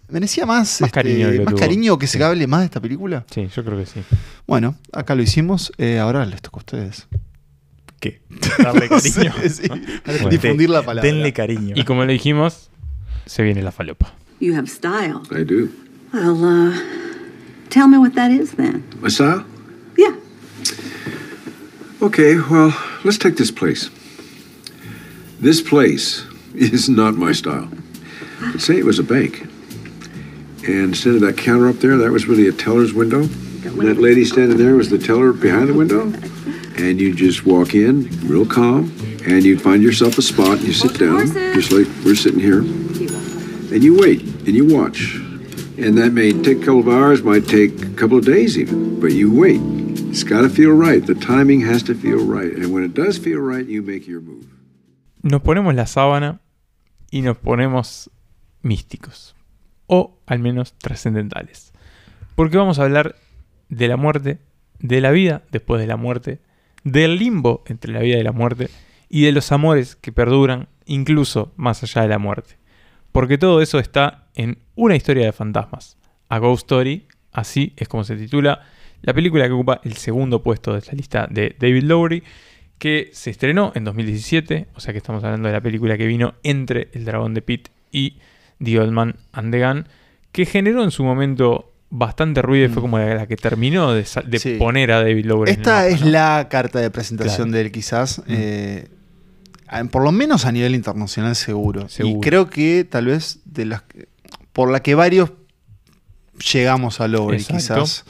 cariño que se hable más de esta película. Sí, yo creo que sí. Bueno, acá lo hicimos. Ahora les toca a ustedes. ¿Qué? Darle cariño. Bueno, difundir la palabra. Denle cariño. Y como le dijimos, se viene la falopa. You have style. I do. Well, tell me what that is then. My style? Yeah. Okay, well, let's take this place. This place is not my style. But say it was a bank. And instead of that counter up there, that was really a teller's window. And that lady standing there was the teller behind the window. And you just walk in, real calm, and you'd find yourself a spot, and you sit down, just like we're sitting here. And you wait, and you watch. And that may take a couple of hours, might take a couple of days even. But you wait. It's got to feel right. The timing has to feel right. And when it does feel right, you make your move. Nos ponemos la sábana y nos ponemos místicos. O al menos trascendentales. Porque vamos a hablar de la muerte, de la vida después de la muerte, del limbo entre la vida y la muerte, y de los amores que perduran incluso más allá de la muerte. Porque todo eso está en Una historia de fantasmas, A Ghost Story, así es como se titula la película que ocupa el segundo puesto de esta lista de David Lowery, que se estrenó en 2017, o sea que estamos hablando de la película que vino entre El Dragón de Pitt y The Old Man and the Gun, que generó en su momento bastante ruido y fue como la que terminó de poner a David Lowery. Esta es la carta de presentación de él quizás, por lo menos a nivel internacional seguro. Y creo que tal vez por la que varios llegamos a Lowery quizás.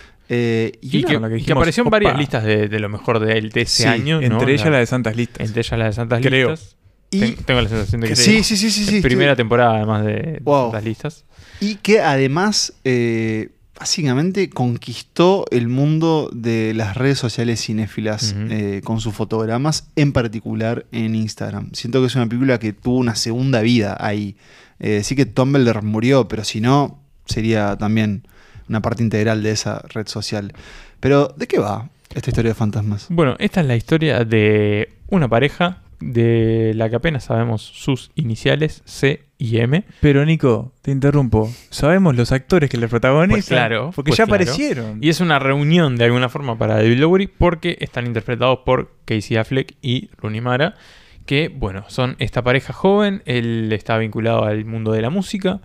Y que apareció en varias listas de lo mejor de él de ese año, ¿no? Entre ellas la de Santas Listas. Entre ellas la de Santas Creo. Listas. Tengo la sensación de que sí. Primera temporada además de Santas Listas. Y que además básicamente conquistó el mundo de las redes sociales cinéfilas con sus fotogramas, en particular en Instagram. Siento que es una película que tuvo una segunda vida ahí. Sí que Tumblr murió, pero si no, sería también una parte integral de esa red social. Pero, ¿de qué va esta historia de fantasmas? Bueno, esta es la historia de una pareja de la que apenas sabemos sus iniciales, C y M. Pero Nico, te interrumpo. ¿Sabemos los actores que le protagonizan? Pues claro. Porque ya aparecieron. Y es una reunión de alguna forma para David Lowery porque están interpretados por Casey Affleck y Rooney Mara, que, bueno, son esta pareja joven. Él está vinculado al mundo de la música.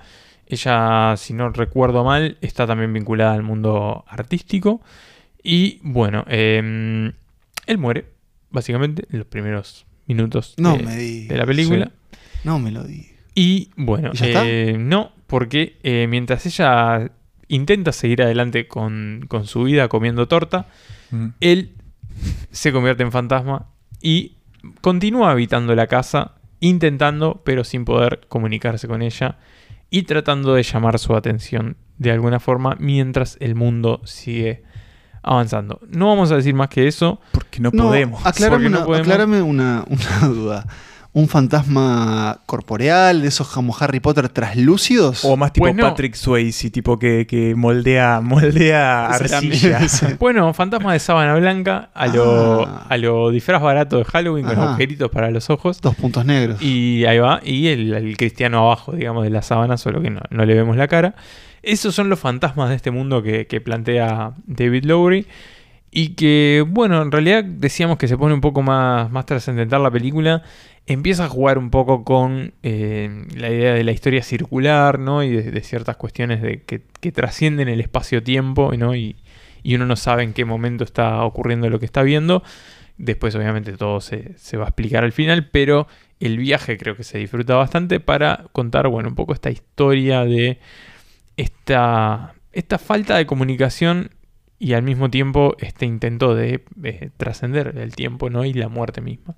Ella, si no recuerdo mal, está también vinculada al mundo artístico. Y bueno, él muere, básicamente, en los primeros minutos de la película. Sí. No me lo di. Y bueno, ¿Y ya está? no, porque mientras ella intenta seguir adelante con su vida comiendo torta, él se convierte en fantasma y continúa habitando la casa, intentando, pero sin poder comunicarse con ella y tratando de llamar su atención de alguna forma mientras el mundo sigue avanzando. No vamos a decir más que eso. Porque no podemos. Aclárame una duda. ¿Un fantasma corporeal, de esos como Harry Potter traslúcidos? O más tipo Pues no. Patrick Swayze, tipo que moldea arcilla. Bueno, fantasma de sábana blanca a lo disfraz barato de Halloween con agujeritos para los ojos. 2 puntos negros. Y ahí va. Y el cristiano abajo, digamos, de la sábana, solo que no le vemos la cara. Esos son los fantasmas de este mundo que plantea David Lowery. Y que, bueno, en realidad decíamos que se pone un poco más trascendental la película. Empieza a jugar un poco con la idea de la historia circular, ¿no? Y de ciertas cuestiones que trascienden el espacio-tiempo, ¿no? Y uno no sabe en qué momento está ocurriendo lo que está viendo. Después, obviamente, todo se va a explicar al final, pero el viaje creo que se disfruta bastante para contar, bueno, un poco esta historia de esta falta de comunicación y al mismo tiempo este intento de trascender el tiempo, ¿no? Y la muerte misma.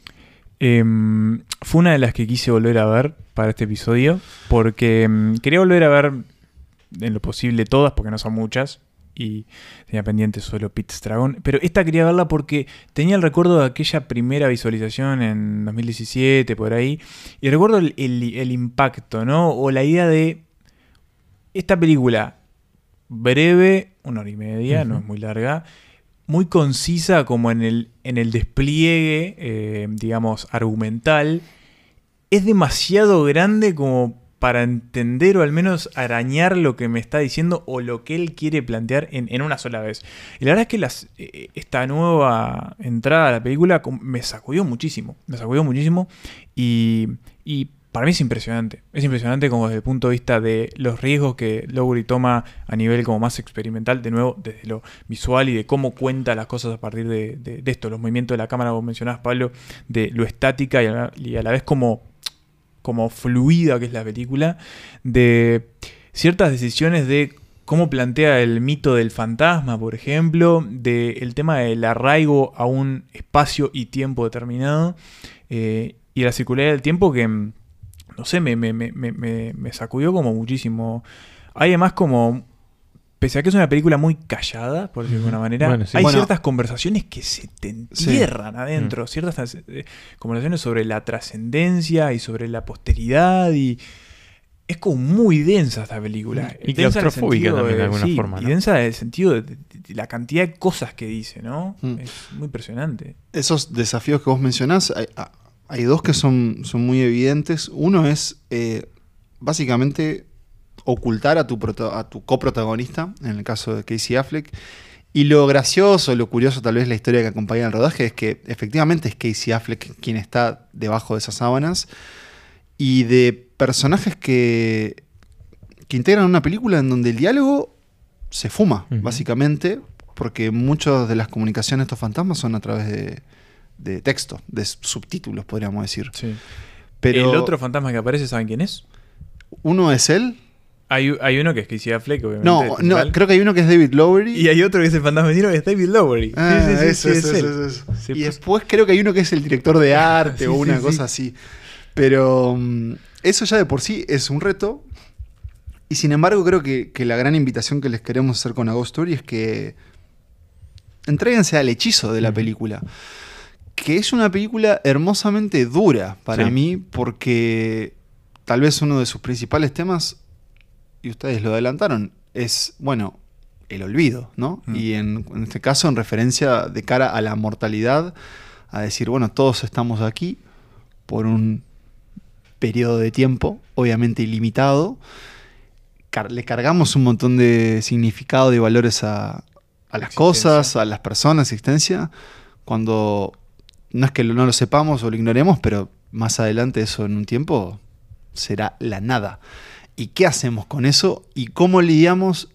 Fue una de las que quise volver a ver para este episodio, porque quería volver a ver en lo posible todas, porque no son muchas, y tenía pendiente solo Pete's Dragon, pero esta quería verla porque tenía el recuerdo de aquella primera visualización en 2017, por ahí, y recuerdo el impacto, ¿no? O la idea de esta película breve, 1 hora y media, no es muy larga, muy concisa como en el despliegue, digamos, argumental. Es demasiado grande como para entender o al menos arañar lo que me está diciendo o lo que él quiere plantear en una sola vez. Y la verdad es que esta nueva entrada a la película me sacudió muchísimo. Y para mí es impresionante. Es impresionante como desde el punto de vista de los riesgos que Lowery toma a nivel como más experimental, de nuevo, desde lo visual y de cómo cuenta las cosas a partir de esto, los movimientos de la cámara, como mencionabas, Pablo, de lo estática y a la vez como fluida que es la película, de ciertas decisiones de cómo plantea el mito del fantasma, por ejemplo, del tema del arraigo a un espacio y tiempo determinado, y la circularidad del tiempo que, no sé, me sacudió como muchísimo. Hay además como, pese a que es una película muy callada, por decirlo de alguna manera, bueno, sí. hay ciertas conversaciones que se te entierran adentro, ciertas conversaciones sobre la trascendencia y sobre la posteridad, y es como muy densa esta película. Y claustrofóbica también de alguna forma, ¿no? Y densa en el sentido de la cantidad de cosas que dice, ¿no? Es muy impresionante. Esos desafíos que vos mencionás, hay 2 que son muy evidentes. Uno es básicamente ocultar a tu coprotagonista, en el caso de Casey Affleck. Y lo gracioso, lo curioso, tal vez la historia que acompaña el rodaje, es que efectivamente es Casey Affleck quien está debajo de esas sábanas. Y de personajes que integran una película en donde el diálogo se fuma, básicamente, porque muchas de las comunicaciones de estos fantasmas son a través de texto, de subtítulos, podríamos decir. Sí. Pero el otro fantasma que aparece, ¿saben quién es? Uno es él. Hay uno que es Casey Affleck, obviamente. No, creo que hay uno que es David Lowery. Y hay otro que es el fantasma vecino, que es David Lowery. Eso. Sí, y después creo que hay uno que es el director de arte o una cosa así. Pero eso ya de por sí es un reto. Y sin embargo creo que la gran invitación que les queremos hacer con A Ghost Story es que entréguense al hechizo de la película. Que es una película hermosamente dura para mí, porque tal vez uno de sus principales temas, y ustedes lo adelantaron, es, bueno, el olvido, ¿no? Y en este caso en referencia de cara a la mortalidad, a decir, bueno, todos estamos aquí por un periodo de tiempo, obviamente ilimitado. Le cargamos un montón de significado y valores a las cosas, a las personas, existencia, cuando no es que no lo sepamos o lo ignoremos, pero más adelante eso en un tiempo será la nada. ¿Y qué hacemos con eso? ¿Y cómo lidiamos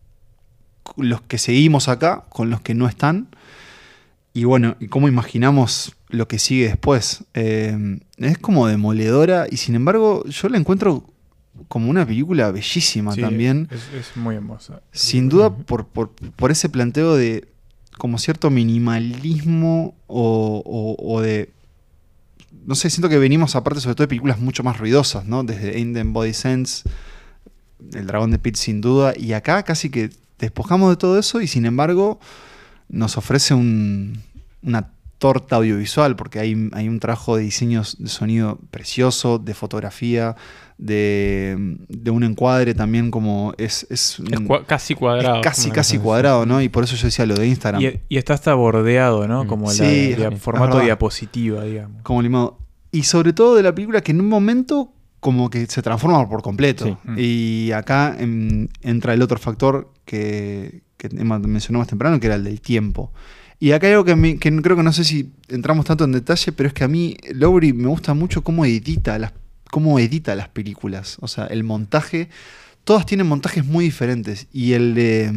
los que seguimos acá con los que no están? Y bueno, ¿y cómo imaginamos lo que sigue después? Es como demoledora y sin embargo yo la encuentro como una película bellísima también. Es muy hermosa. Sin duda por ese planteo de como cierto minimalismo o de... No sé, siento que venimos aparte sobre todo de películas mucho más ruidosas, ¿no? Desde Ain't Them Body Sense, El Dragón de Pit sin duda, y acá casi que despojamos de todo eso y sin embargo nos ofrece una torta audiovisual porque hay un trabajo de diseños de sonido precioso, de fotografía, de un encuadre también como es casi cuadrado. Es casi cuadrado, ¿no? Y por eso yo decía lo de Instagram. Y está hasta bordeado, ¿no? Como sí, formato diapositiva, digamos. Como limado. Y sobre todo de la película que en un momento como que se transforma por completo. Sí. Y acá entra el otro factor que mencionó más temprano, que era el del tiempo. Y acá hay algo que creo que no sé si entramos tanto en detalle, pero es que a mí Lowery me gusta mucho cómo edita las películas. O sea, el montaje, todas tienen montajes muy diferentes. Y el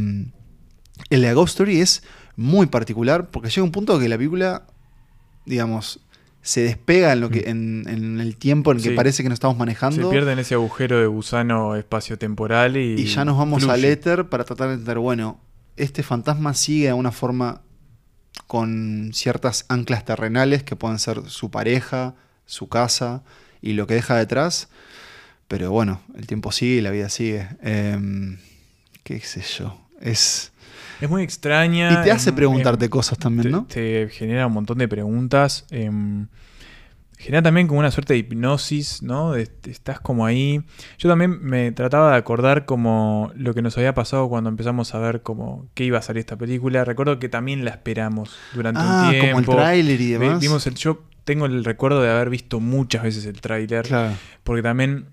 de A Ghost Story es muy particular porque llega un punto que la película, digamos, se despega en el tiempo en el que parece que nos estamos manejando. Se pierde en ese agujero de gusano espaciotemporal y ya nos vamos fluye al éter para tratar de entender, bueno, este fantasma sigue de una forma con ciertas anclas terrenales que pueden ser su pareja, su casa y lo que deja detrás, pero bueno, el tiempo sigue y la vida sigue. Qué sé yo, es muy extraña. Y te hace preguntarte cosas también, ¿no? Te genera un montón de preguntas. Genera también como una suerte de hipnosis, ¿no? Estás como ahí. Yo también me trataba de acordar como lo que nos había pasado cuando empezamos a ver como qué iba a salir esta película. Recuerdo que también la esperamos durante un tiempo. Como el tráiler y demás. Yo tengo el recuerdo de haber visto muchas veces el tráiler. Claro. Porque también...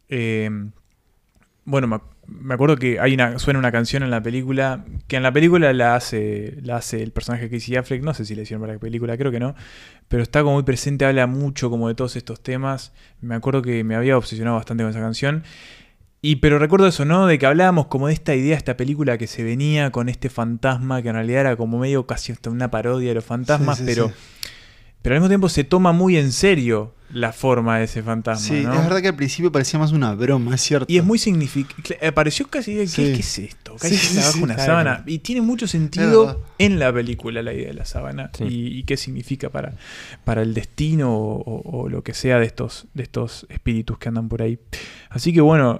bueno, me acuerdo que suena una canción en la película, que en la película la hace el personaje Casey Affleck, no sé si le hicieron para la película, creo que no, pero está como muy presente, habla mucho como de todos estos temas. Me acuerdo que me había obsesionado bastante con esa canción. Pero recuerdo eso, ¿no? De que hablábamos como de esta idea, esta película que se venía con este fantasma, que en realidad era como medio casi hasta una parodia de los fantasmas, pero al mismo tiempo se toma muy en serio la forma de ese fantasma. Sí, ¿no? Es verdad que al principio parecía más una broma, es cierto. Y es muy significativo. Pareció casi ¿qué es esto? Casi abajo una sábana. Y tiene mucho sentido en la película la idea de la sábana. Sí. Y qué significa para el destino o lo que sea de estos espíritus que andan por ahí. Así que bueno,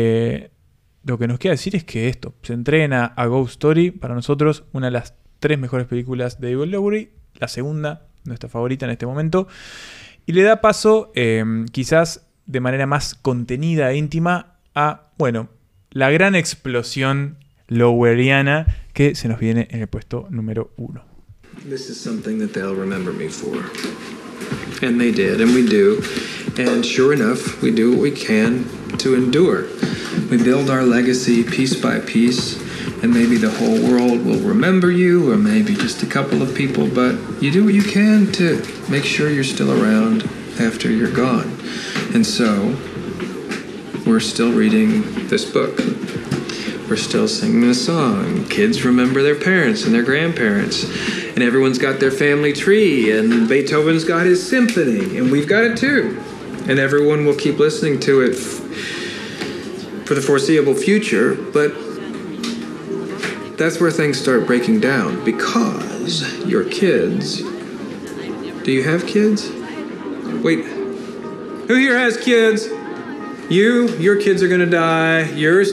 lo que nos queda decir es que esto se entrena a Ghost Story. Para nosotros, una de las 3 mejores películas de David Lowery. La segunda, nuestra favorita en este momento. Y le da paso, quizás de manera más contenida e íntima, a, bueno, la gran explosión loweriana que se nos viene en el puesto número 1. This is something that they'll remember me for. And they did, and we do. And sure enough, we do what we can to endure. We build our legacy piece by piece. And maybe the whole world will remember you, or maybe just a couple of people, but you do what you can to make sure you're still around after you're gone. And so, we're still reading this book. We're still singing the song. Kids remember their parents and their grandparents. And everyone's got their family tree, and Beethoven's got his symphony, and we've got it too. And everyone will keep listening to it for the foreseeable future, but that's where things start breaking down, because your kids... Do you have kids? Wait, who here has kids? Your kids are gonna die, yours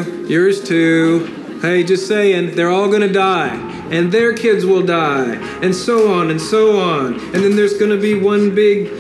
too. Hey, just saying, they're all gonna die, and their kids will die, and so on and so on. And then there's gonna be one big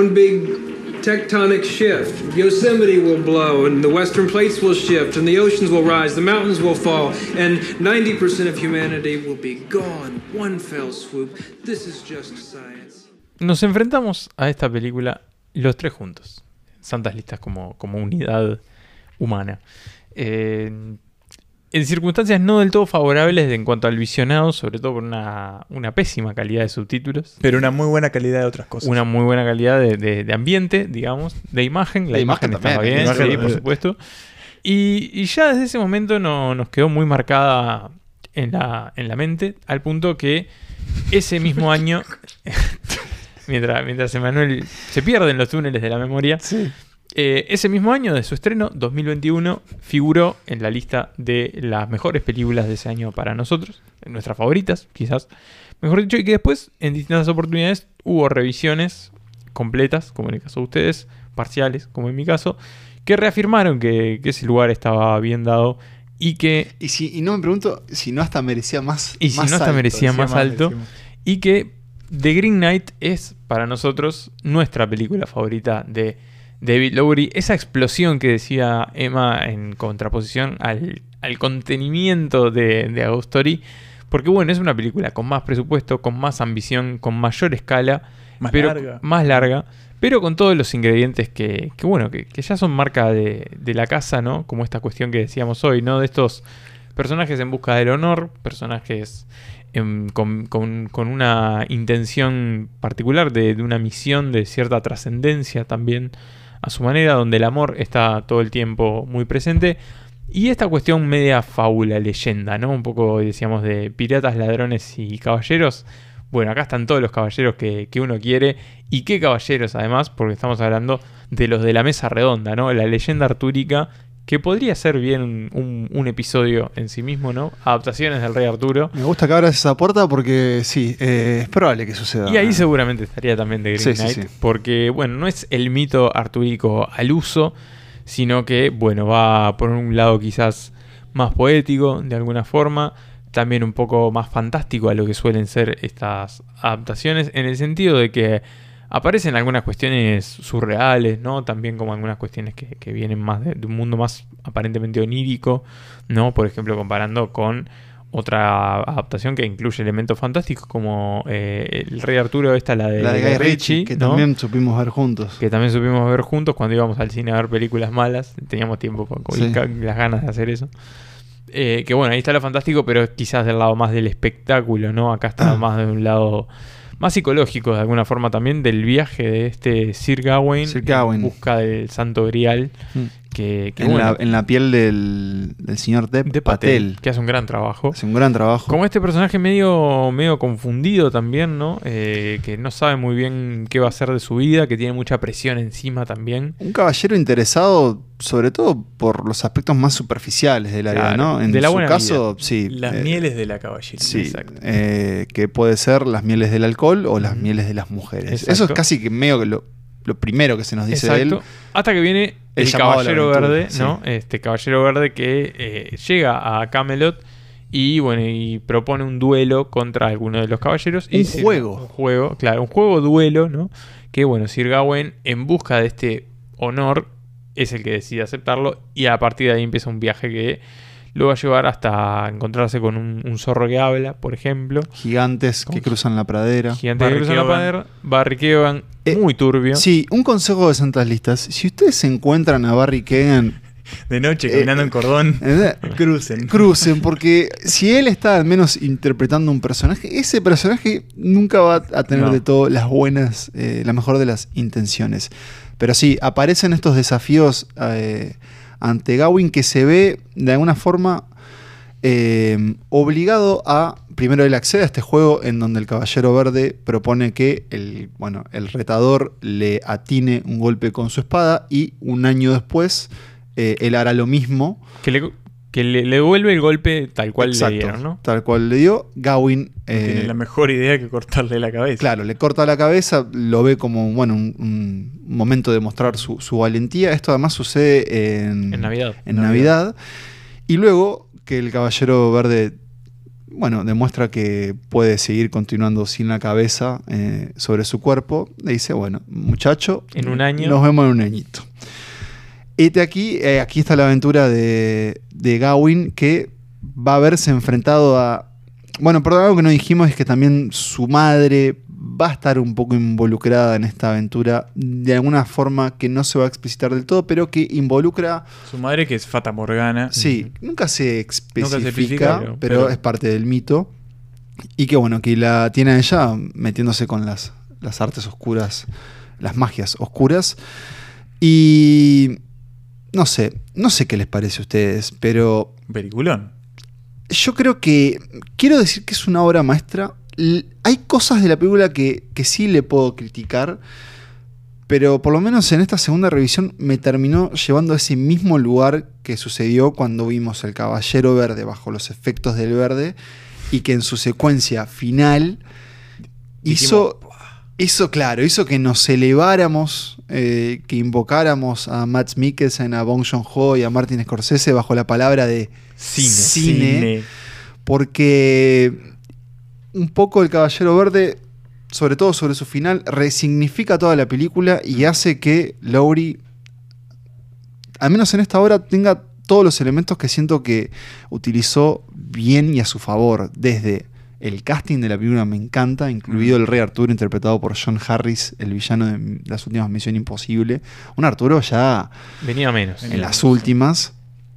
tectonic shift. Yosemite will blow, and the western plates will shift, and the oceans will rise, the mountains will fall, and 90% of humanity will be gone. One fell swoop. This is just science. Nos enfrentamos a esta película los 3 juntos. Santas listas como unidad humana. en circunstancias no del todo favorables en cuanto al visionado, sobre todo por una pésima calidad de subtítulos. Pero una muy buena calidad de otras cosas. Una muy buena calidad de ambiente, digamos, de imagen. La imagen estaba bien, sí, por supuesto. Y ya desde ese momento nos quedó muy marcada en la mente, al punto que ese mismo año, mientras Emanuel se pierde en los túneles de la memoria, Sí. ese mismo año de su estreno, 2021, figuró en la lista de las mejores películas de ese año para nosotros, nuestras favoritas, quizás, mejor dicho, y que después, en distintas oportunidades, hubo revisiones completas, como en el caso de ustedes, parciales, como en mi caso, que reafirmaron que ese lugar estaba bien dado y que... Y no me pregunto si no hasta merecía más Y si no hasta alto, merecía más alto. decimos. Y que The Green Knight es para nosotros nuestra película favorita de David Lowery. Esa explosión que decía Emma en contraposición al contenimiento de A Ghost Story. Porque bueno, es una película con más presupuesto, con más ambición, con mayor escala. Más larga. Pero con todos los ingredientes que ya son marca de la casa, ¿no? Como esta cuestión que decíamos hoy, ¿no? De estos personajes en busca del honor, personajes con una intención particular de una misión de cierta trascendencia también a su manera, donde el amor está todo el tiempo muy presente. Y esta cuestión media fábula, leyenda, ¿no? Un poco, decíamos, de piratas, ladrones y caballeros. Bueno, acá están todos los caballeros que uno quiere. ¿Y qué caballeros además? Porque estamos hablando de los de la mesa redonda, ¿no? La leyenda artúrica, que podría ser bien un episodio en sí mismo, ¿no? Adaptaciones del Rey Arturo. Me gusta que abras esa puerta porque sí, es probable que suceda. Y ahí seguramente estaría también The Green Knight. Sí. Porque, bueno, no es el mito artúrico al uso, sino que, bueno, va por un lado quizás más poético, de alguna forma. También un poco más fantástico a lo que suelen ser estas adaptaciones, en el sentido de que aparecen algunas cuestiones surreales, ¿no? También como algunas cuestiones que vienen más de un mundo más aparentemente onírico, ¿no? Por ejemplo, comparando con otra adaptación que incluye elementos fantásticos como El Rey Arturo, la de Guy Ritchie, que ¿no? también supimos ver juntos. Que también supimos ver juntos cuando íbamos al cine a ver películas malas. Teníamos tiempo y las ganas de hacer eso. Que bueno, ahí está lo fantástico, pero quizás del lado más del espectáculo, ¿no? Acá está más de un lado más psicológico, de alguna forma también, del viaje de este Sir Gawain en busca del Santo Grial. Que en la piel del señor Dev Patel, que hace un gran trabajo. Hace un gran trabajo. Como este personaje medio confundido también, ¿no? Que no sabe muy bien qué va a hacer de su vida, que tiene mucha presión encima también. Un caballero interesado sobre todo por los aspectos más superficiales de la vida, ¿no? En su caso, sí. Las mieles de la caballería. Sí, exacto. Que puede ser las mieles del alcohol o las mieles de las mujeres. Exacto. Eso es casi que medio que lo primero que se nos dice de él. Hasta que viene el Caballero Verde, ¿no? Este Caballero Verde que llega a Camelot y bueno, y propone un duelo contra alguno de los caballeros. Un juego duelo, ¿no? Que bueno, Sir Gawain, en busca de este honor, es el que decide aceptarlo, y a partir de ahí empieza un viaje que lo va a llevar hasta encontrarse con un zorro que habla, por ejemplo. Gigantes que cruzan la pradera. Barry Keoghan, muy turbio. Sí, un consejo de Santas Listas. Si ustedes se encuentran a Barry Keoghan de noche caminando en cordón, crucen, porque si él está al menos interpretando un personaje, ese personaje nunca va a tener de todo las buenas, la mejor de las intenciones. Pero sí, aparecen estos desafíos ante Gawain, que se ve de alguna forma obligado a, primero él accede a este juego en donde el Caballero Verde propone que el retador le atine un golpe con su espada, y un año después él hará lo mismo. Que le devuelve el golpe tal cual le dieron, ¿no? Tal cual le dio. Gawain tiene la mejor idea que cortarle la cabeza. Claro, le corta la cabeza, lo ve como un momento de mostrar su valentía. Esto además sucede en Navidad. Y luego que el Caballero Verde demuestra que puede seguir continuando sin la cabeza sobre su cuerpo, le dice, bueno, muchacho, en un año nos vemos en un añito. Y aquí está la aventura de Gawain, que va a verse enfrentado a... Bueno, perdón, algo que no dijimos es que también su madre va a estar un poco involucrada en esta aventura de alguna forma que no se va a explicitar del todo, pero que involucra... Su madre, que es Fata Morgana. Sí, nunca se Nunca se especifica, pero es parte del mito. Y que bueno, que la tiene a ella metiéndose con las artes oscuras, las magias oscuras. Y no sé qué les parece a ustedes, pero... Peliculón. Yo creo que... Quiero decir que es una obra maestra. Hay cosas de la película que sí le puedo criticar, pero por lo menos en esta segunda revisión me terminó llevando a ese mismo lugar que sucedió cuando vimos El Caballero Verde bajo los efectos del verde, y que en su secuencia final hizo que nos eleváramos, que invocáramos a Mads Mikkelsen, a Bong Joon-ho y a Martin Scorsese bajo la palabra de cine. Porque un poco El Caballero Verde, sobre todo sobre su final, resignifica toda la película y hace que Lowry, al menos en esta obra, tenga todos los elementos que siento que utilizó bien y a su favor. Desde el casting de la película me encanta, incluido el Rey Arturo interpretado por John Harris, el villano de las últimas Misión Imposible. Un Arturo ya venía menos en las últimas.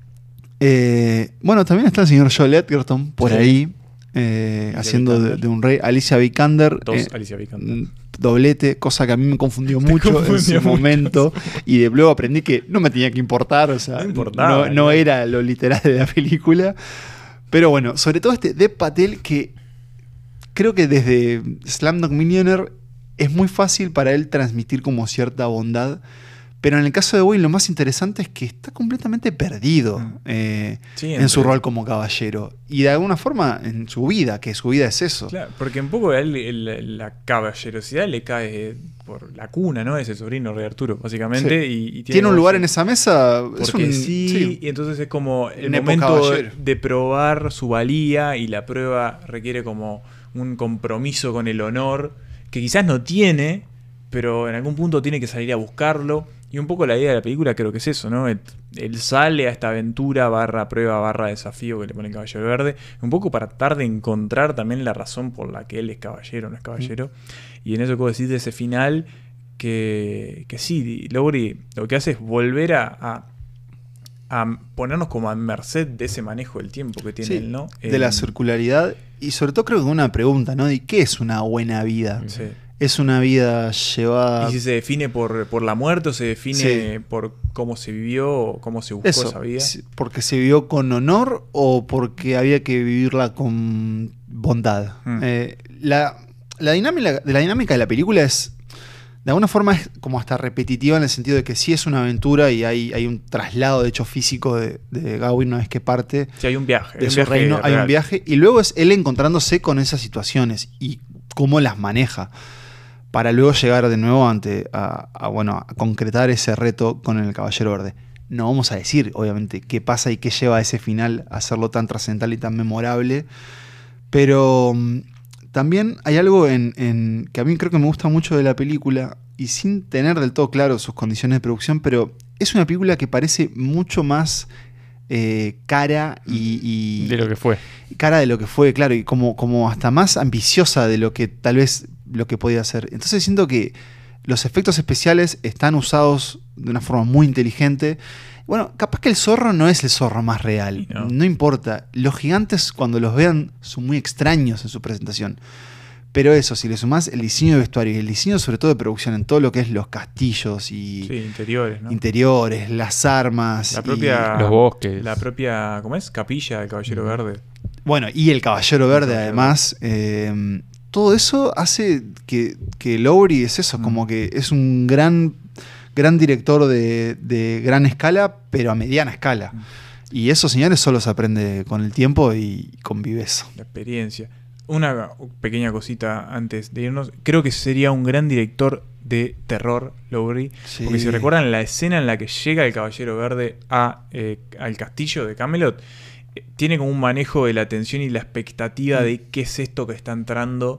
Bueno, también está el señor Joel Edgerton por ahí, haciendo de un rey. Alicia Vikander, Alicia Vikander. Doblete, cosa que a mí me confundió mucho en su momento, y luego aprendí que no me tenía que importar, o sea, no era lo literal de la película. Pero bueno, sobre todo Dev Patel, que creo que desde Slumdog Millionaire es muy fácil para él transmitir como cierta bondad. Pero en el caso de Boyle lo más interesante es que está completamente perdido en su rol como caballero. Y de alguna forma en su vida, que su vida es eso. Claro, porque un poco a él la caballerosidad le cae por la cuna, ¿no? Es el sobrino Rey Arturo, básicamente. Sí. Y tiene un lugar en esa mesa. Porque sí, y entonces es como el momento de probar su valía, y la prueba requiere como un compromiso con el honor que quizás no tiene, pero en algún punto tiene que salir a buscarlo. Y un poco la idea de la película creo que es eso, ¿no? Él sale a esta aventura / prueba / desafío que le pone el Caballero Verde, un poco para tratar de encontrar también la razón por la que él es caballero o no es caballero. Y en eso puedo decir de ese final que sí, Lowry lo que hace es volver a ponernos como a merced de ese manejo del tiempo que tiene él, ¿no? De la circularidad, y sobre todo creo que una pregunta, ¿no? ¿De qué es una buena vida? Sí. Es una vida llevada... ¿Y si se define por la muerte o se define por cómo se vivió o cómo se buscó esa vida? ¿Porque se vivió con honor o porque había que vivirla con bondad? La dinámica de la película es, de alguna forma, es como hasta repetitiva, en el sentido de que sí es una aventura y hay un traslado de hecho físico de Gawain una vez que parte. Sí, hay un viaje. De su reino, hay un viaje, y luego es él encontrándose con esas situaciones y cómo las maneja, para luego llegar de nuevo a concretar ese reto con el Caballero Verde. No vamos a decir, obviamente, qué pasa y qué lleva a ese final a hacerlo tan trascendental y tan memorable, pero también hay algo que a mí creo que me gusta mucho de la película, y sin tener del todo claro sus condiciones de producción, pero es una película que parece mucho más cara y de lo que fue. Cara de lo que fue, claro, y como hasta más ambiciosa de lo que tal vez lo que podía hacer. Entonces siento que los efectos especiales están usados de una forma muy inteligente. Bueno, capaz que el zorro no es el zorro más real, no importa. Los gigantes, cuando los vean, son muy extraños en su presentación. Pero eso, si le sumás el diseño de vestuario y el diseño sobre todo de producción en todo lo que es los castillos y interiores, ¿no? Interiores, las armas, los bosques, la propia, ¿cómo es? Capilla del Caballero Verde. Bueno, y el Caballero Verde además, todo eso hace que Lowry es eso, como que es un gran director de gran escala, pero a mediana escala. Y eso, señores, solo se aprende con el tiempo y con viveza. La experiencia. Una pequeña cosita antes de irnos. Creo que sería un gran director de terror, Lowry. Sí. Porque si recuerdan la escena en la que llega el Caballero Verde al castillo de Camelot, tiene como un manejo de la tensión y la expectativa de qué es esto que está entrando,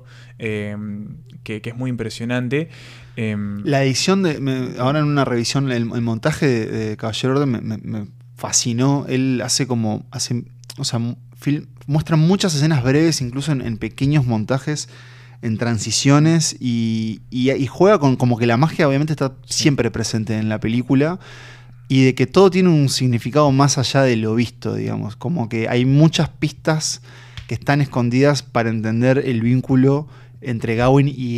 que es muy impresionante. La edición, ahora en una revisión, el montaje de Caballero Verde me fascinó. Él muestra muchas escenas breves, incluso en pequeños montajes, en transiciones y juega con como que la magia obviamente está siempre presente en la película y de que todo tiene un significado más allá de lo visto, digamos. Como que hay muchas pistas que están escondidas para entender el vínculo entre Gawain y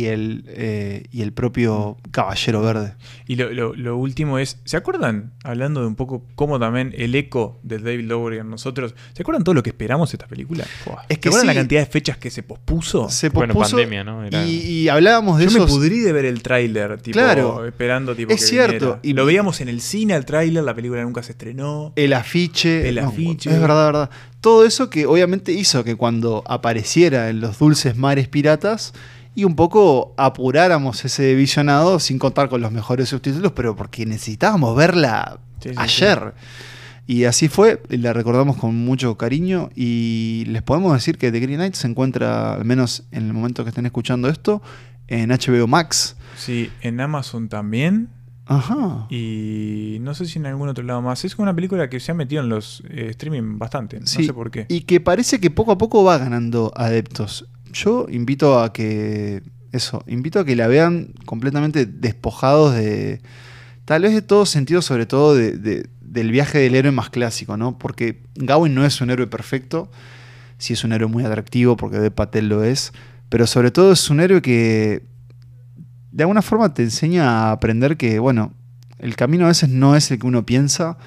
el propio Caballero Verde. Y lo último es, ¿se acuerdan? Hablando de un poco cómo también el eco de David Lowery en nosotros, ¿se acuerdan todo lo que esperamos de esta película? Es que ¿Se acuerdan sí, la cantidad de fechas que se pospuso? Bueno, pandemia, ¿no? Y hablábamos de eso. Yo me pudrí de ver el tráiler, tipo, claro, esperando tipo es que cierto. Y lo veíamos en el cine al tráiler, la película nunca se estrenó. El afiche. El afiche. Es verdad. Todo eso que obviamente hizo que cuando apareciera en los dulces mares piratas y un poco apuráramos ese visionado sin contar con los mejores subtítulos, pero porque necesitábamos verla ayer. Sí. Y así fue, la recordamos con mucho cariño y les podemos decir que The Green Knight se encuentra, al menos en el momento que estén escuchando esto, en HBO Max. Sí, en Amazon también. Ajá. Y no sé si en algún otro lado más. Es una película que se ha metido en los streaming bastante. Sí, no sé por qué. Y que parece que poco a poco va ganando adeptos. Yo invito a que la vean completamente despojados de, tal vez de todo sentido, sobre todo del viaje del héroe más clásico, ¿no? Porque Gawain no es un héroe perfecto, sí es un héroe muy atractivo, porque Dev Patel lo es, pero sobre todo es un héroe que de alguna forma te enseña a aprender que, bueno, el camino a veces no es el que uno piensa,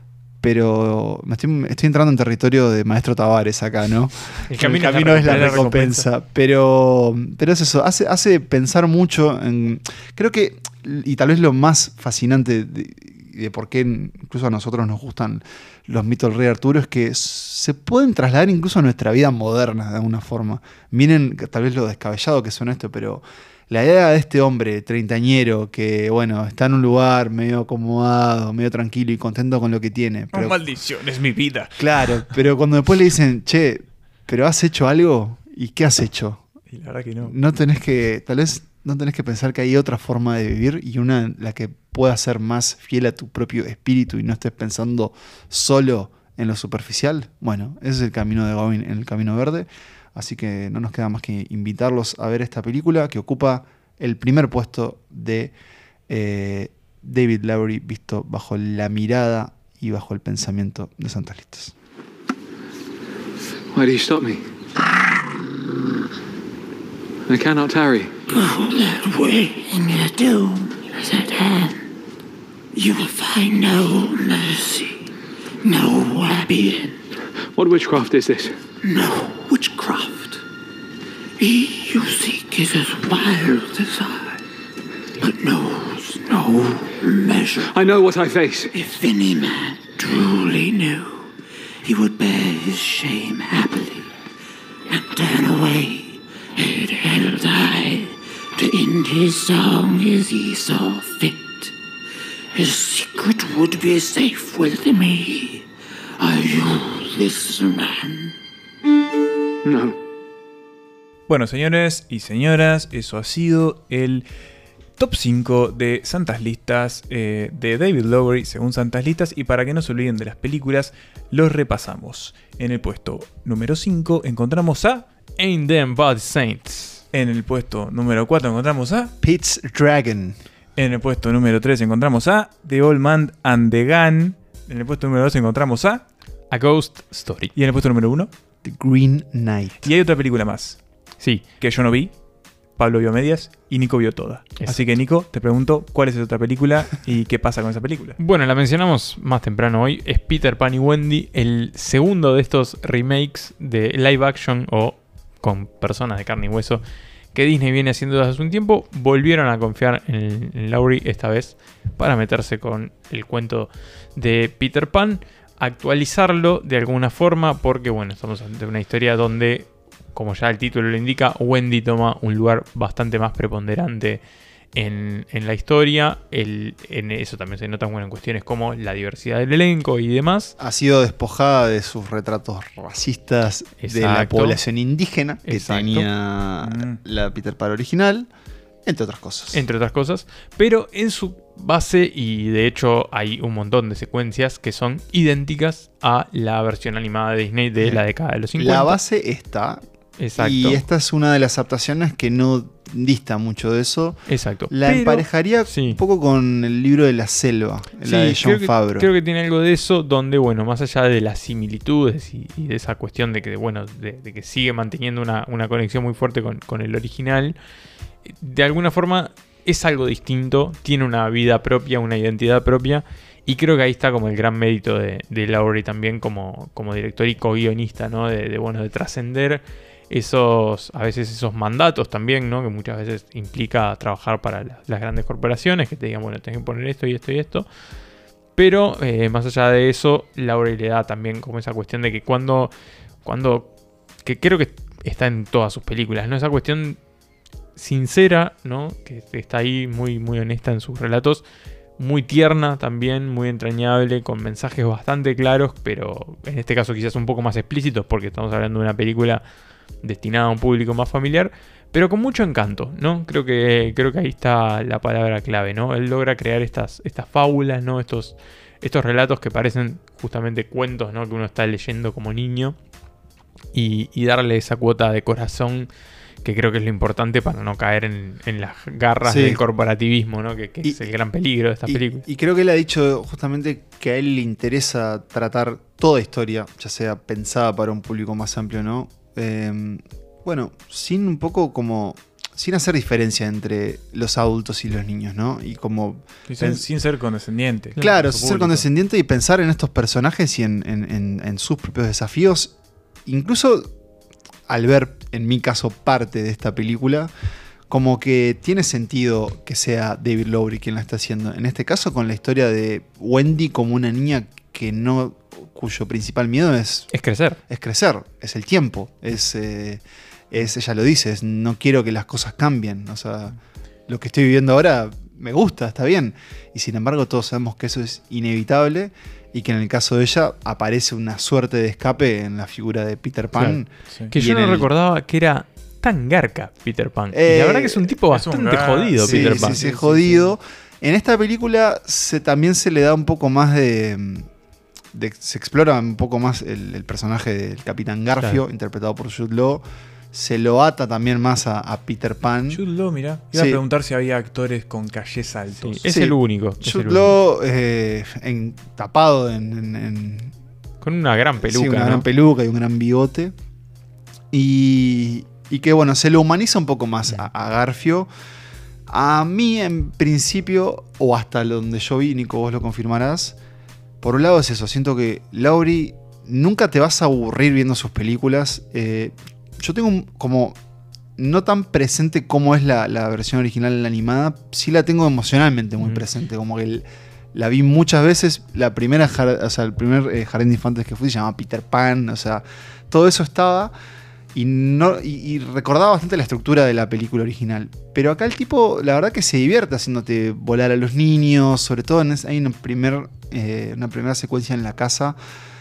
pero estoy entrando en territorio de Maestro Tavares acá, ¿no? El camino es la recompensa. Pero es eso, hace pensar mucho en... Creo que, y tal vez lo más fascinante de por qué incluso a nosotros nos gustan los mitos del Rey Arturo es que se pueden trasladar incluso a nuestra vida moderna de alguna forma. Miren tal vez lo descabellado que suena esto, pero... La idea de este hombre treintañero que, bueno, está en un lugar medio acomodado, medio tranquilo y contento con lo que tiene. Pero, maldición, es mi vida. Claro, pero cuando después le dicen, che, ¿pero has hecho algo? ¿Y qué has hecho? Y la verdad que no. Tal vez no tenés que pensar que hay otra forma de vivir y una la que pueda ser más fiel a tu propio espíritu y no estés pensando solo en lo superficial. Bueno, ese es el camino de Gawain en el Camino Verde. Así que no nos queda más que invitarlos a ver esta película que ocupa el primer puesto de David Lowery visto bajo la mirada y bajo el pensamiento de Santas Listas. Why do you stop me? I cannot tarry. Go that way in your doom, that hand. You will find no mercy, no happy end. What witchcraft is this? No witchcraft. He you seek is as wild as I, but knows no measure. I know what I face. If any man truly knew, he would bear his shame happily and turn away, head held high, to end his song as he saw fit. His secret would be safe with me. Are you this man? No. Bueno, señores y señoras, eso ha sido el top 5 de Santas Listas de David Lowery, según Santas Listas. Y para que no se olviden de las películas, los repasamos. En el puesto número 5 encontramos a Ain't Them Bad Saints. En el puesto número 4 encontramos a Pete's Dragon. En el puesto número 3 encontramos a The Old Man and the Gun. En el puesto número 2 encontramos a Ghost Story. Y en el puesto número 1, The Green Knight. Y hay otra película más. Sí. Que yo no vi, Pablo vio medias y Nico vio toda. Exacto. Así que Nico, te pregunto, ¿cuál es esa otra película y qué pasa con esa película? Bueno, la mencionamos más temprano hoy. Es Peter Pan y Wendy, el segundo de estos remakes de live action o con personas de carne y hueso que Disney viene haciendo desde hace un tiempo. Volvieron a confiar en Lowery esta vez para meterse con el cuento de Peter Pan, actualizarlo de alguna forma, porque bueno, estamos ante una historia donde, como ya el título lo indica, Wendy toma un lugar bastante más preponderante en la historia. En eso también se notan en cuestiones como la diversidad del elenco y demás. Ha sido despojada de sus retratos racistas. Exacto. De la población indígena que Exacto. tenía la Peter Pan original, entre otras cosas. Entre otras cosas, pero en su base, y de hecho hay un montón de secuencias que son idénticas a la versión animada de Disney de la década de los 50. La base está... Exacto. Y esta es una de las adaptaciones que no dista mucho de eso. Exacto. La emparejaría un poco con el libro de la selva, la de Jon Favreau. Creo que tiene algo de eso, donde, bueno, más allá de las similitudes y de esa cuestión de que, bueno, de que sigue manteniendo una conexión muy fuerte con el original, de alguna forma es algo distinto, tiene una vida propia, una identidad propia, y creo que ahí está como el gran mérito de Laurie también como director y co-guionista, ¿no? De trascender a veces esos mandatos también, ¿no? Que muchas veces implica trabajar para las grandes corporaciones, que te digan, bueno, tenés que poner esto y esto y esto. Pero más allá de eso, Laurie le da también como esa cuestión de que que creo que está en todas sus películas, ¿no? Esa cuestión sincera, ¿no? Que está ahí muy, muy honesta en sus relatos, muy tierna también, muy entrañable, con mensajes bastante claros, pero en este caso quizás un poco más explícitos, porque estamos hablando de una película destinada a un público más familiar, pero con mucho encanto, ¿no? Creo que ahí está la palabra clave, ¿no? Él logra crear estas fábulas, ¿no? Estos relatos que parecen justamente cuentos, ¿no? Que uno está leyendo como niño, y darle esa cuota de corazón, que creo que es lo importante para no caer en las garras del corporativismo, ¿no? Que es el gran peligro de estas películas. Y creo que él ha dicho justamente que a él le interesa tratar toda historia, ya sea pensada para un público más amplio o no, bueno, sin hacer diferencia entre los adultos y los niños, ¿no? Y como sin ser condescendiente. Claro, sin ser condescendiente, y pensar en estos personajes y en sus propios desafíos. Incluso al ver, en mi caso, parte de esta película, como que tiene sentido que sea David Lowery quien la está haciendo. En este caso, con la historia de Wendy como una niña cuyo principal miedo es crecer. Es crecer, es el tiempo. Ella lo dice, no quiero que las cosas cambien. O sea, lo que estoy viviendo ahora me gusta, está bien. Y sin embargo, todos sabemos que eso es inevitable. Y que en el caso de ella aparece una suerte de escape en la figura de Peter Pan. Claro, sí. Que yo no recordaba que era tan garca Peter Pan. Y la verdad que es un tipo bastante jodido, sí, Peter Pan. Sí, jodido. En esta película también se le da un poco más se explora un poco más el personaje del Capitán Garfio, interpretado por Jude Law. Se lo ata también más a Peter Pan. Jude Law, mirá. Iba a preguntar si había actores con cachés altos. Sí, es el único. Jude Law tapado con una gran peluca. Sí, una gran peluca y un gran bigote. Y que bueno, se lo humaniza un poco más a Garfio. A mí, en principio, o hasta donde yo vi, Nico, vos lo confirmarás, por un lado es eso. Siento que Laurie nunca te vas a aburrir viendo sus películas. Yo tengo como no tan presente cómo es la versión original en la animada. Sí la tengo emocionalmente muy presente. Como que la vi muchas veces. El primer jardín de infantes que fui se llamaba Peter Pan. O sea, todo eso estaba. Y recordaba bastante la estructura de la película original. Pero acá el tipo, la verdad que se divierte haciéndote volar a los niños. Sobre todo hay una primera secuencia en la casa.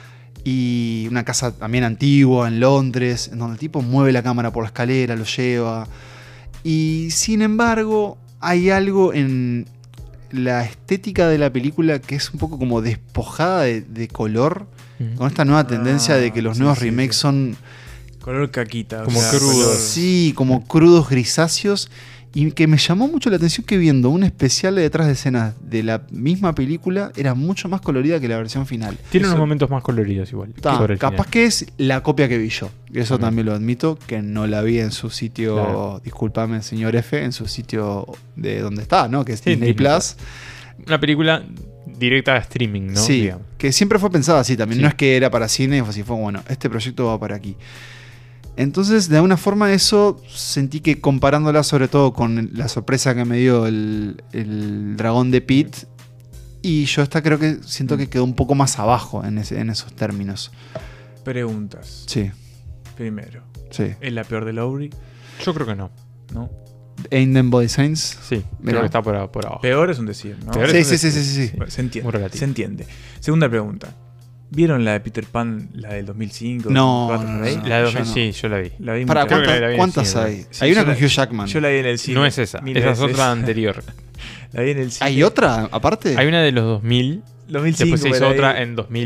Y una casa también antigua en Londres, en donde el tipo mueve la cámara por la escalera, lo lleva. Y sin embargo, hay algo en la estética de la película que es un poco como despojada de color, con esta nueva tendencia de que los nuevos remakes son color caquita, como crudos. Sí, como crudos grisáceos. Y que me llamó mucho la atención que viendo un especial de detrás de escenas de la misma película era mucho más colorida que la versión final. Tiene unos momentos más coloridos igual. Capaz que es la copia que vi yo. Eso también lo admito, que no la vi en su sitio, discúlpame señor F, en su sitio de donde está, ¿no? Que es Disney Plus. Una película directa a streaming, ¿no? Sí, digamos. Que siempre fue pensada así también. No es que era para cine, así fue, bueno, este proyecto va para aquí. Entonces, de alguna forma eso sentí que comparándola sobre todo con la sorpresa que me dio el dragón de Pete, y yo siento que quedó un poco más abajo en esos términos. Preguntas. Sí. Primero. Sí. ¿Es la peor de Laurie? Yo creo que no. ¿No? Ain't Them Body Signs. Sí, creo que está por abajo. Peor es un decir, ¿no? Sí. Se entiende. Segunda pregunta. ¿Vieron la de Peter Pan, la del 2005? No, la de 2000, sí, yo la vi. La vi para, ¿cuántas hay? Sí, hay una con Hugh Jackman. Yo la vi en el cine. No es esa es otra anterior. La vi en el cine. ¿Hay otra aparte? Hay una de los 2000. 2005, después se hizo otra en 2000.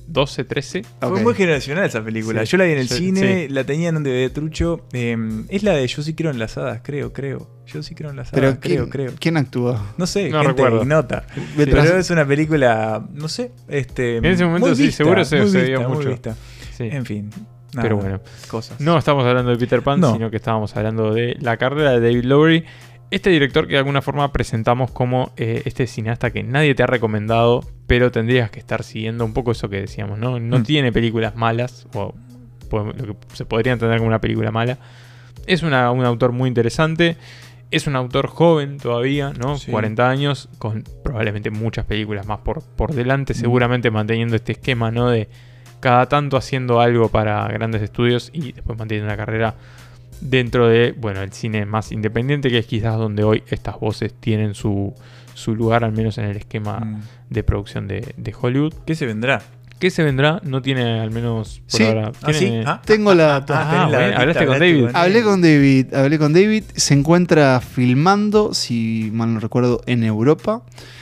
12, 13. Fue muy generacional esa película. Sí, yo la vi en el sí, cine, la tenía en un DVD trucho. Es la de Yo sí creo en las hadas, creo. Yo sí creo en las hadas, Pero creo. ¿quién actúa? No sé, No gente recuerdo. ignota. Sí. Pero es una película, no sé. En ese momento muy sí, vista, seguro se muy veía vista, muy mucho. vista. Sí. En fin. Nada, Pero bueno, cosas. no estamos hablando de Peter Pan, No. sino que estábamos hablando de la carrera de David Lowery. Este director que de alguna forma presentamos como este cineasta que nadie te ha recomendado, pero tendrías que estar siguiendo un poco eso que decíamos, ¿no? No tiene películas malas, o lo que se podría entender como una película mala. Es un autor muy interesante. Es un autor joven todavía, ¿no? Sí. 40 años, con probablemente muchas películas más por delante, seguramente manteniendo este esquema, ¿no? De cada tanto haciendo algo para grandes estudios y después manteniendo una carrera dentro de, bueno, el cine más independiente, que es quizás donde hoy estas voces tienen su lugar, al menos en el esquema de producción de Hollywood. ¿Qué se vendrá? ¿Qué se vendrá? No tiene, al menos por Sí. ahora. ¿Tiene- Tengo la... bueno, hablaste con David. Hablé con David. Se encuentra filmando, si mal no recuerdo, en Europa.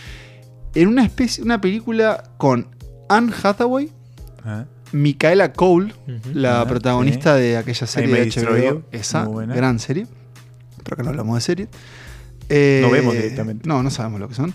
En una película con Anne Hathaway, Micaela Cole, la protagonista de aquella serie I May de Destroy HBO. You. Esa Muy buena. gran serie. Pero que no hablamos de serie. No vemos directamente. No sabemos lo que son.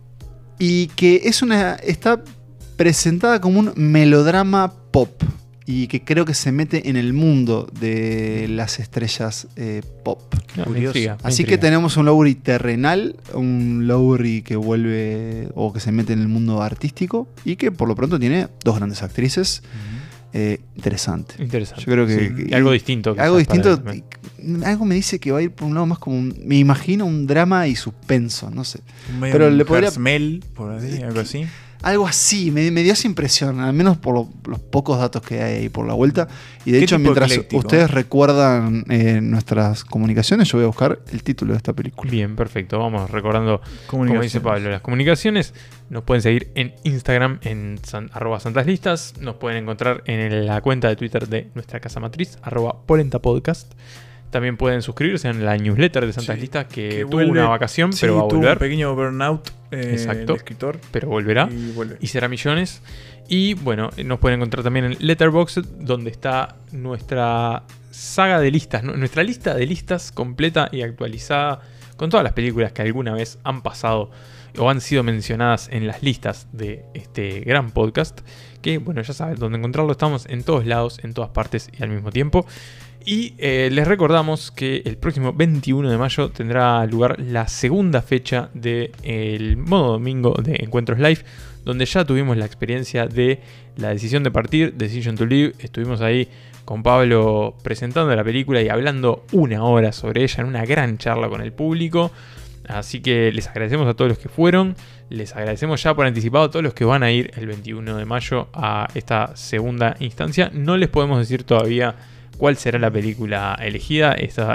Y que está presentada como un melodrama pop. Y que creo que se mete en el mundo de las estrellas pop. Me intriga, Así me que intriga. tenemos un Lowery terrenal, un Lowery que vuelve o que se mete en el mundo artístico y que por lo pronto tiene dos grandes actrices. Interesante. Interesante. Yo creo Sí. Y algo distinto. Algo quizás para distinto. él. Algo me dice que va a ir por un lado más como me imagino un drama y suspenso, no sé. Medio Pero un le podría Hersmel, por así, algo así. algo así, me dio esa impresión, al menos por los pocos datos que hay ahí por la vuelta. Y de ¿Qué hecho, tipo mientras ecléctico? ustedes recuerdan nuestras comunicaciones, yo voy a buscar el título de esta película. Bien, perfecto. Vamos recordando, como Comunicaciones. dice Pablo, las comunicaciones. Nos pueden seguir en Instagram en @santaslistas. Nos pueden encontrar en la cuenta de Twitter de nuestra casa matriz, @polentapodcast. También pueden suscribirse en la newsletter de Santas Listas, que tuvo vuelve- una vacación, sí, pero va a tuvo volver. un pequeño burnout Exacto. el escritor. Pero volverá Y vuelve. y será millones. Y bueno, nos pueden encontrar también en Letterboxd, donde está nuestra saga de listas, nuestra lista de listas completa y actualizada con todas las películas que alguna vez han pasado o han sido mencionadas en las listas de este gran podcast. Que bueno, ya saben dónde encontrarlo. Estamos en todos lados, en todas partes y al mismo tiempo. Y les recordamos que el próximo 21 de mayo tendrá lugar la segunda fecha del modo domingo de Encuentros Live, donde ya tuvimos la experiencia de la decisión de partir, Decision to Live. Estuvimos ahí con Pablo presentando la película y hablando una hora sobre ella en una gran charla con el público. Así que les agradecemos a todos los que fueron. Les agradecemos ya por anticipado a todos los que van a ir el 21 de mayo a esta segunda instancia. No les podemos decir todavía cuál será la película elegida.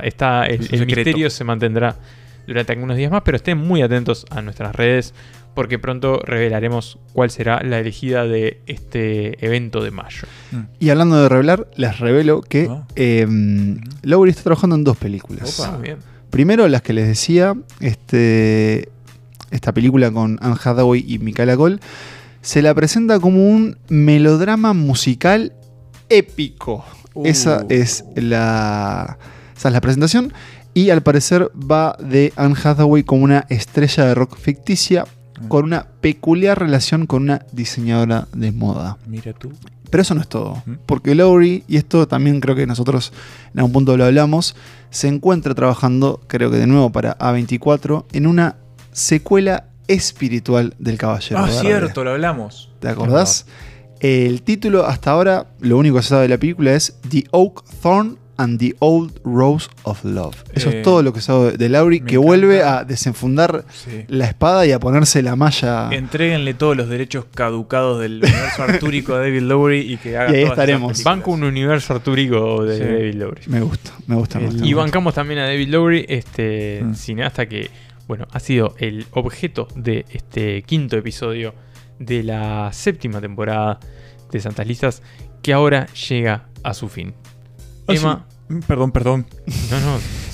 El misterio se mantendrá durante algunos días más, pero estén muy atentos a nuestras redes porque pronto revelaremos cuál será la elegida de este evento de mayo. Y hablando de revelar, les revelo que Lowery está trabajando en dos películas. Opa, bien. Primero, las que les decía, esta película con Anne Hathaway y Micaela Cole, se la presenta como un melodrama musical épico. Esa es la presentación. Y al parecer va de Anne Hathaway como una estrella de rock ficticia con una peculiar relación con una diseñadora de moda. Mira tú. Pero eso no es todo, porque Lowery, y esto también creo que nosotros en algún punto lo hablamos, se encuentra trabajando, creo que de nuevo para A24, en una secuela espiritual del Caballero Verde. Cierto, lo hablamos. ¿Te acordás? El título hasta ahora, lo único que se sabe de la película es The Oak Thorn and the Old Rose of Love. Eso es todo lo que sabe de Lowery, que vuelve a desenfundar la espada y a ponerse la malla. Entréguenle todos los derechos caducados del universo artúrico a David Lowery y que haga Y ahí todas esas estaremos. películas. Banco un universo artúrico de David Lowery. Me gusta. Y bancamos también a David Lowery, este cineasta que, bueno, ha sido el objeto de este quinto episodio de la séptima temporada de Santas Listas, que ahora llega a su fin. Emma. Perdón. No,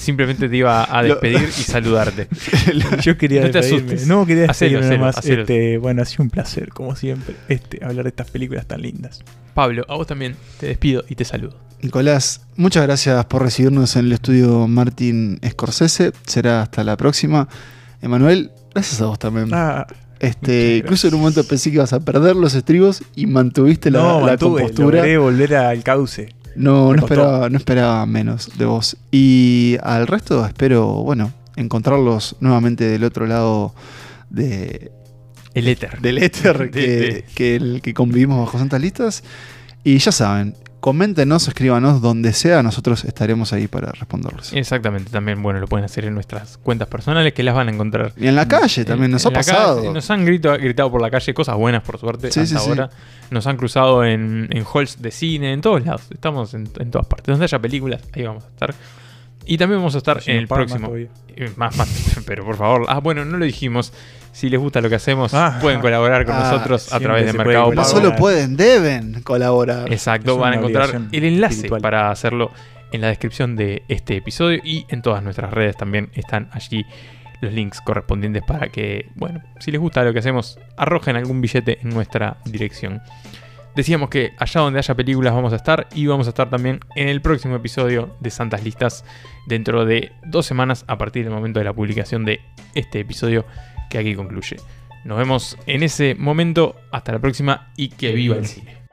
simplemente te iba a despedir y saludarte. Yo quería no te despedirme. asustes. No, quería despedirme Hacelo, nomás. hacelo. Bueno, ha sido un placer, como siempre, hablar de estas películas tan lindas. Pablo, a vos también te despido y te saludo. Nicolás, muchas gracias por recibirnos en el estudio Martin Scorsese. Será hasta la próxima. Emanuel, gracias a vos también. Incluso en un momento pensé que ibas a perder los estribos y mantuviste la compostura. Logré volver al cauce. No esperaba menos de vos. Y al resto espero, bueno, encontrarlos nuevamente del otro lado del éter que convivimos bajo Santas Listas. Y ya saben, coméntenos, escríbanos donde sea, nosotros estaremos ahí para responderles. Exactamente, también bueno, lo pueden hacer en nuestras cuentas personales que las van a encontrar. Y en la calle también, nos ha pasado. Nos han gritado por la calle cosas buenas, por suerte, hasta ahora. Nos han cruzado en halls de cine, en todos lados. Estamos en todas partes. Donde haya películas, ahí vamos a estar. Y también vamos a estar en el próximo. Más, pero por favor. Bueno, no lo dijimos. Si les gusta lo que hacemos, pueden colaborar con nosotros a través de Mercado Pago. No solo pueden, deben colaborar. Exacto, van a encontrar el enlace para hacerlo en la descripción de este episodio y en todas nuestras redes también están allí los links correspondientes para que, bueno, si les gusta lo que hacemos, arrojen algún billete en nuestra dirección. Decíamos que allá donde haya películas vamos a estar y vamos a estar también en el próximo episodio de Santas Listas dentro de 2 semanas a partir del momento de la publicación de este episodio que aquí concluye. Nos vemos en ese momento, hasta la próxima y que viva el cine.